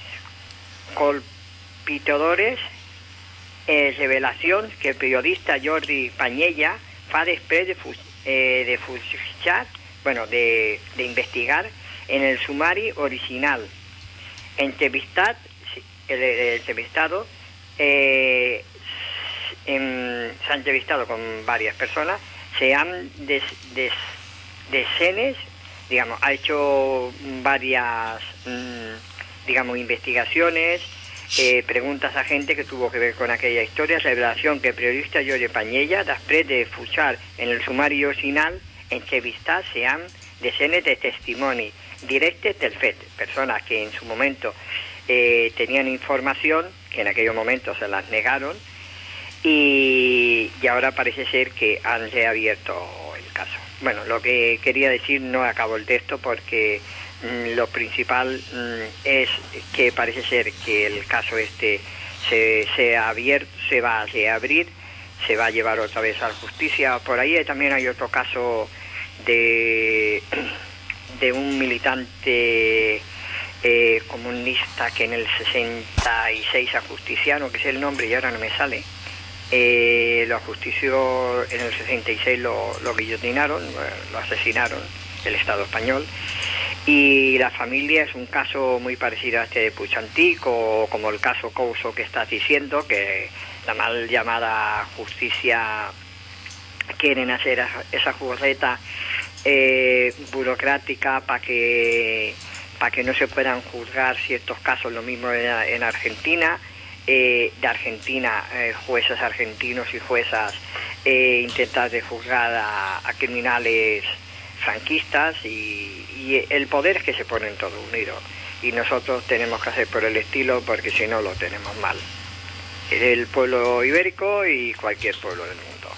colpitadores eh, revelacions que el periodista Jordi Panyella fa després de, fu eh, de fuixar, bueno, de, de investigar en el sumari original. Entrevistat, el, el entrevistado eh, en, se ha entrevistado con varias personas, se han des, des, decenes, digamos, ha hecho varias, mmm, digamos, investigaciones, eh, preguntas a gente que tuvo que ver con aquella historia, revelación que el periodista Jorge Pañella, després de fuchar en el sumario final, entrevistar-se amb decenes de testimonis directes del fet, personas que en su momento eh, tenían información, que en aquellos momentos se las negaron, y, y ahora parece ser que han reabierto el caso. Bueno, lo que quería decir, no acabo el texto porque mmm, lo principal mmm, es que parece ser que el caso este se, se, ha abierto, se va a reabrir, se va a llevar otra vez a la justicia. Por ahí también hay otro caso de, de un militante eh, comunista que en el sesenta y seis ajusticiaron, que es el nombre y ahora no me sale. Eh, lo ajustició en el sesenta y seis, lo, lo guillotinaron, lo asesinaron el Estado español, y la familia es un caso muy parecido a este de Puigantí, o como el caso Couso que estás diciendo, que la mal llamada justicia quieren hacer esa jugarreta eh, burocrática para que para que no se puedan juzgar ciertos casos, lo mismo en, en Argentina. Eh, de Argentina, eh, jueces argentinos y juezas eh, intentar de juzgar a, a criminales franquistas, y, y el poder es que se ponen todos unidos, y nosotros tenemos que hacer por el estilo, porque si no lo tenemos mal, el pueblo ibérico y cualquier pueblo del mundo.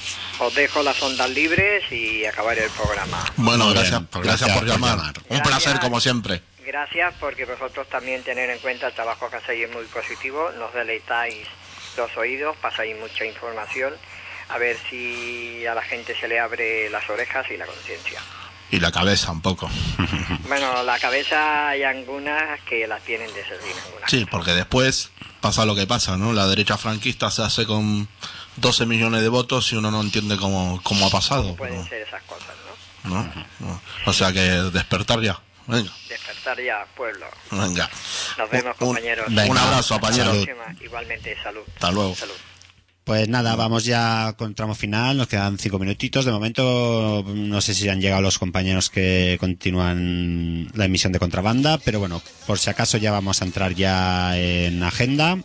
Os dejo las ondas libres y acabar el programa. Bueno, Muy gracias, bien, pues gracias, gracias por por llamar. llamar. Un Gracias. placer, como siempre. Gracias, porque vosotros también tener en cuenta el trabajo que hacéis es muy positivo, nos deleitáis los oídos, pasáis mucha información, a ver si a la gente se le abre las orejas y la conciencia. Y la cabeza un poco. Bueno, la cabeza hay algunas que la tienen de servir. Algunas. Sí, porque después pasa lo que pasa, ¿no? La derecha franquista se hace con doce millones de votos y uno no entiende cómo, cómo ha pasado. ¿Cómo pueden ¿no? ser esas cosas, no? ¿No? ¿No? O sea que despertar ya. Venga, Despertar ya, pueblo. venga. Nos vemos, Un- compañeros. Un, un abrazo, Hasta la compañero. próxima. Igualmente, salud. Hasta luego. Salud. Pues nada, vamos ya con tramo final, nos quedan cinco minutitos. De momento, no sé si han llegado los compañeros que continúan la emisión de Contrabanda, pero bueno, por si acaso ya vamos a entrar ya en agenda.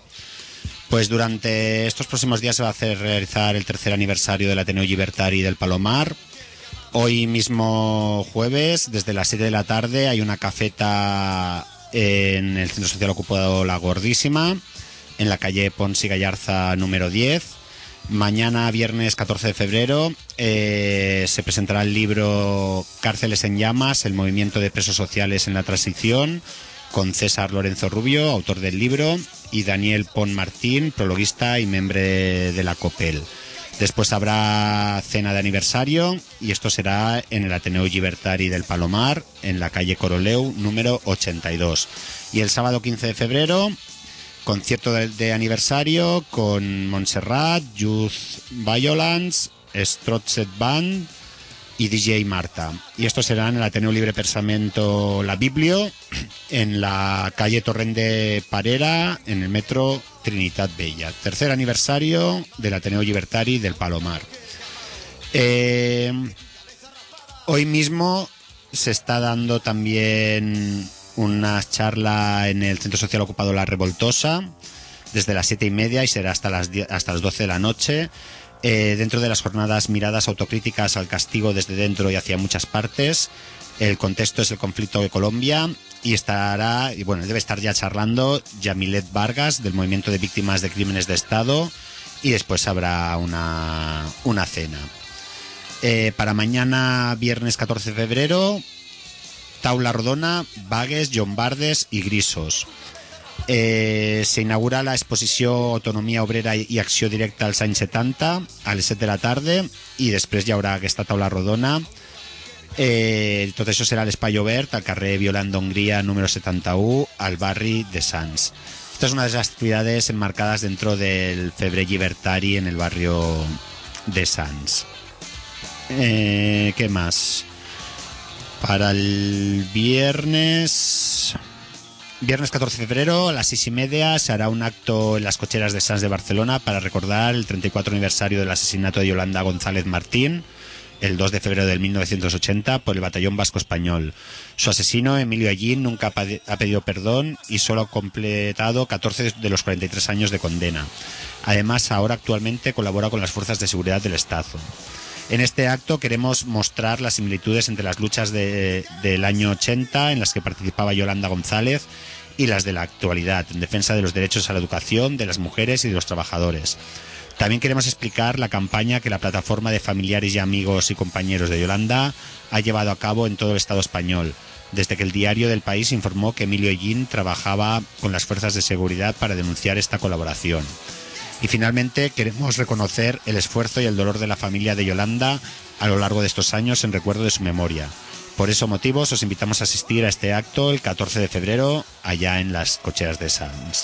Pues durante estos próximos días se va a hacer realizar el tercer aniversario del Ateneo Llibertari del Palomar. Hoy mismo jueves, desde las siete de la tarde, hay una cafeta en el Centro Social Ocupado La Gordísima, en la calle Pons y Gallarza número diez. Mañana, viernes catorce de febrero, eh, se presentará el libro Cárceles en llamas, el movimiento de presos sociales en la transición, con César Lorenzo Rubio, autor del libro, y Daniel Pon Martín, prologuista y miembro de la COPEL. Después habrá cena de aniversario, y esto será en el Ateneo Llibertari del Palomar, en la calle Coroleu número ochenta y dos. Y el sábado quince de febrero, concierto de, de aniversario con Montserrat, Youth Violence, Strotzet Band y D J Marta. Y esto será en el Ateneo Libre Pensamento La Biblio, en la calle Torrent de Parera, en el metro Trinitat Vella. Tercer aniversario del Ateneo Llibertari del Palomar. Eh, hoy mismo se está dando también una charla en el Centro Social Ocupado La Revoltosa, desde las siete y media, y será hasta las, diez, hasta las doce de la noche. Eh, dentro de las jornadas Miradas autocríticas al castigo desde dentro y hacia muchas partes. El contexto es el conflicto de Colombia, y estará, y bueno, debe estar ya charlando Yamilet Vargas, del Movimiento de Víctimas de Crímenes de Estado, y después habrá una, una cena. Eh, para mañana, viernes catorce de febrero, Taula Rodona, Vagues, Llombardes y Grisos. Eh, se inaugura la exposició Autonomia Obrera i Acció Directa als anys setanta a les set de la tarda, i després hi haurà aquesta taula rodona. Eh, tot això serà a l'Espai Obert, al carrer Violant d'Hongria número setenta-u, al barri de Sants. Esta es una de las actividades enmarcadas dentro del Febrer Llibertari en el barrio de Sants. Eh, ¿Qué más? Para el viernes Viernes catorce de febrero a las seis y media se hará un acto en las cocheras de Sants de Barcelona para recordar el treinta y cuatro aniversario del asesinato de Yolanda González Martín, el dos de febrero de mil novecientos ochenta, por el Batallón Vasco Español. Su asesino, Emilio Allín, nunca ha pedido perdón y solo ha completado catorce de los cuarenta y tres años de condena. Además, ahora actualmente colabora con las fuerzas de seguridad del Estado. En este acto queremos mostrar las similitudes entre las luchas de, del año ochenta, en las que participaba Yolanda González, y las de la actualidad, en defensa de los derechos a la educación, de las mujeres y de los trabajadores. También queremos explicar la campaña que la plataforma de familiares y amigos y compañeros de Yolanda ha llevado a cabo en todo el Estado español, desde que el Diario del País informó que Emilio Allín trabajaba con las fuerzas de seguridad para denunciar esta colaboración. Y finalmente queremos reconocer el esfuerzo y el dolor de la familia de Yolanda a lo largo de estos años en recuerdo de su memoria. Por esos motivos os invitamos a asistir a este acto el catorce de febrero allá en las cocheras de Sants.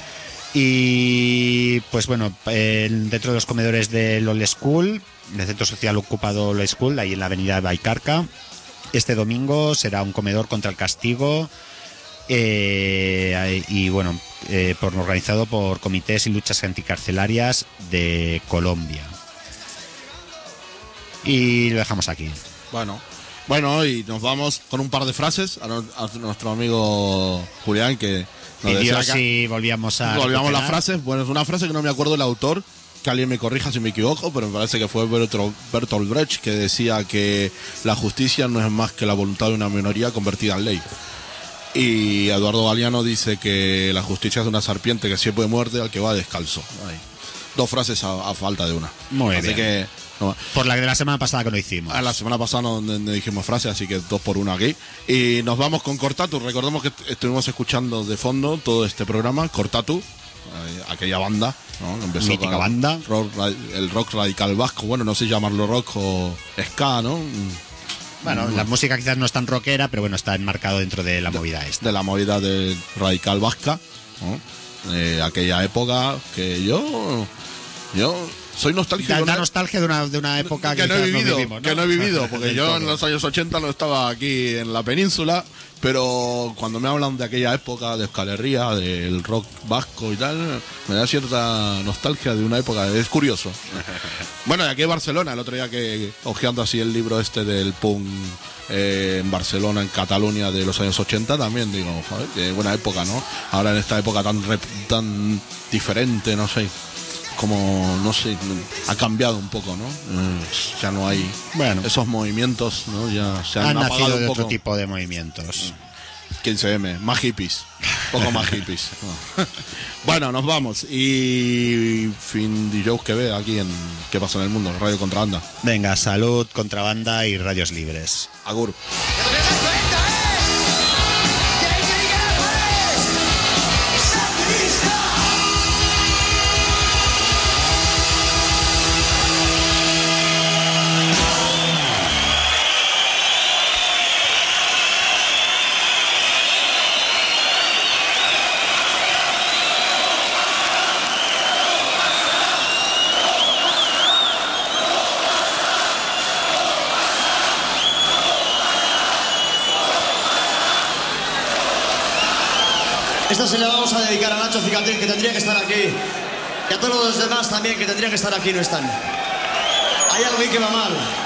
Y pues bueno, eh, dentro de los comedores del Old School, del Centro Social Ocupado Old School, ahí en la avenida Baicarca, este domingo será un comedor contra el castigo. Eh, y bueno, eh, por, organizado por comités y luchas anticarcelarias de Colombia. Y lo dejamos aquí. Bueno, bueno, y nos vamos con un par de frases a, no, a nuestro amigo Julián, que nos pidió decía si volvíamos a volvíamos las frases. Bueno, es una frase que no me acuerdo el autor, que alguien me corrija si me equivoco, pero me parece que fue Bertolt, Bertolt Brecht, que decía que la justicia no es más que la voluntad de una minoría convertida en ley. Y Eduardo Galeano dice que la justicia es una serpiente que siempre muerde al que va descalzo. Ay. Dos frases a, a falta de una. Muy así bien. que no, por la de la semana pasada que no hicimos. a la semana pasada no, no, no dijimos frases, así que dos por una aquí. Y nos vamos con Cortatu. Recordemos que estuvimos escuchando de fondo todo este programa, Cortatu, eh, aquella banda, ¿no? Que empezó mítica con banda. Rock, el rock radical vasco. Bueno, no sé llamarlo rock o ska, ¿no? Bueno, la música quizás no es tan rockera, pero bueno, está enmarcado dentro de la movida esta. De la movida del radical vasca, ¿no? De aquella época que yo yo soy nostálgico. Da, de una, da nostalgia de una, de una época que, que, no he quizás vivido, vivimos, ¿no? que no he vivido, porque Del yo todo. en los años ochenta no estaba aquí en la península, pero cuando me hablan de aquella época de Euskal Herria, del rock vasco y tal, me da cierta nostalgia de una época, es curioso. Bueno, y aquí en Barcelona, el otro día que hojeando así el libro este del punk eh, en Barcelona, en Cataluña de los años ochenta, también digo, joder, qué buena época, ¿no? Ahora en esta época tan rep, tan diferente, no sé, como, no sé, ha cambiado un poco, ¿no? Eh, ya no hay Bueno. esos movimientos, ¿no? Ya se han, Han apagado nacido un de poco. otro tipo de movimientos. quince eme, más hippies, un poco más hippies. No. Bueno, nos vamos y fin de shows que ve aquí en ¿Qué pasa en el mundo? Radio Contrabanda. Venga, salud, contrabanda y radios libres. Agur. Esta se la vamos a dedicar a Nacho Cicatriz, que tendría que estar aquí. Y a todos los demás también, que tendrían que estar aquí, no están. Hay algo ahí que va mal.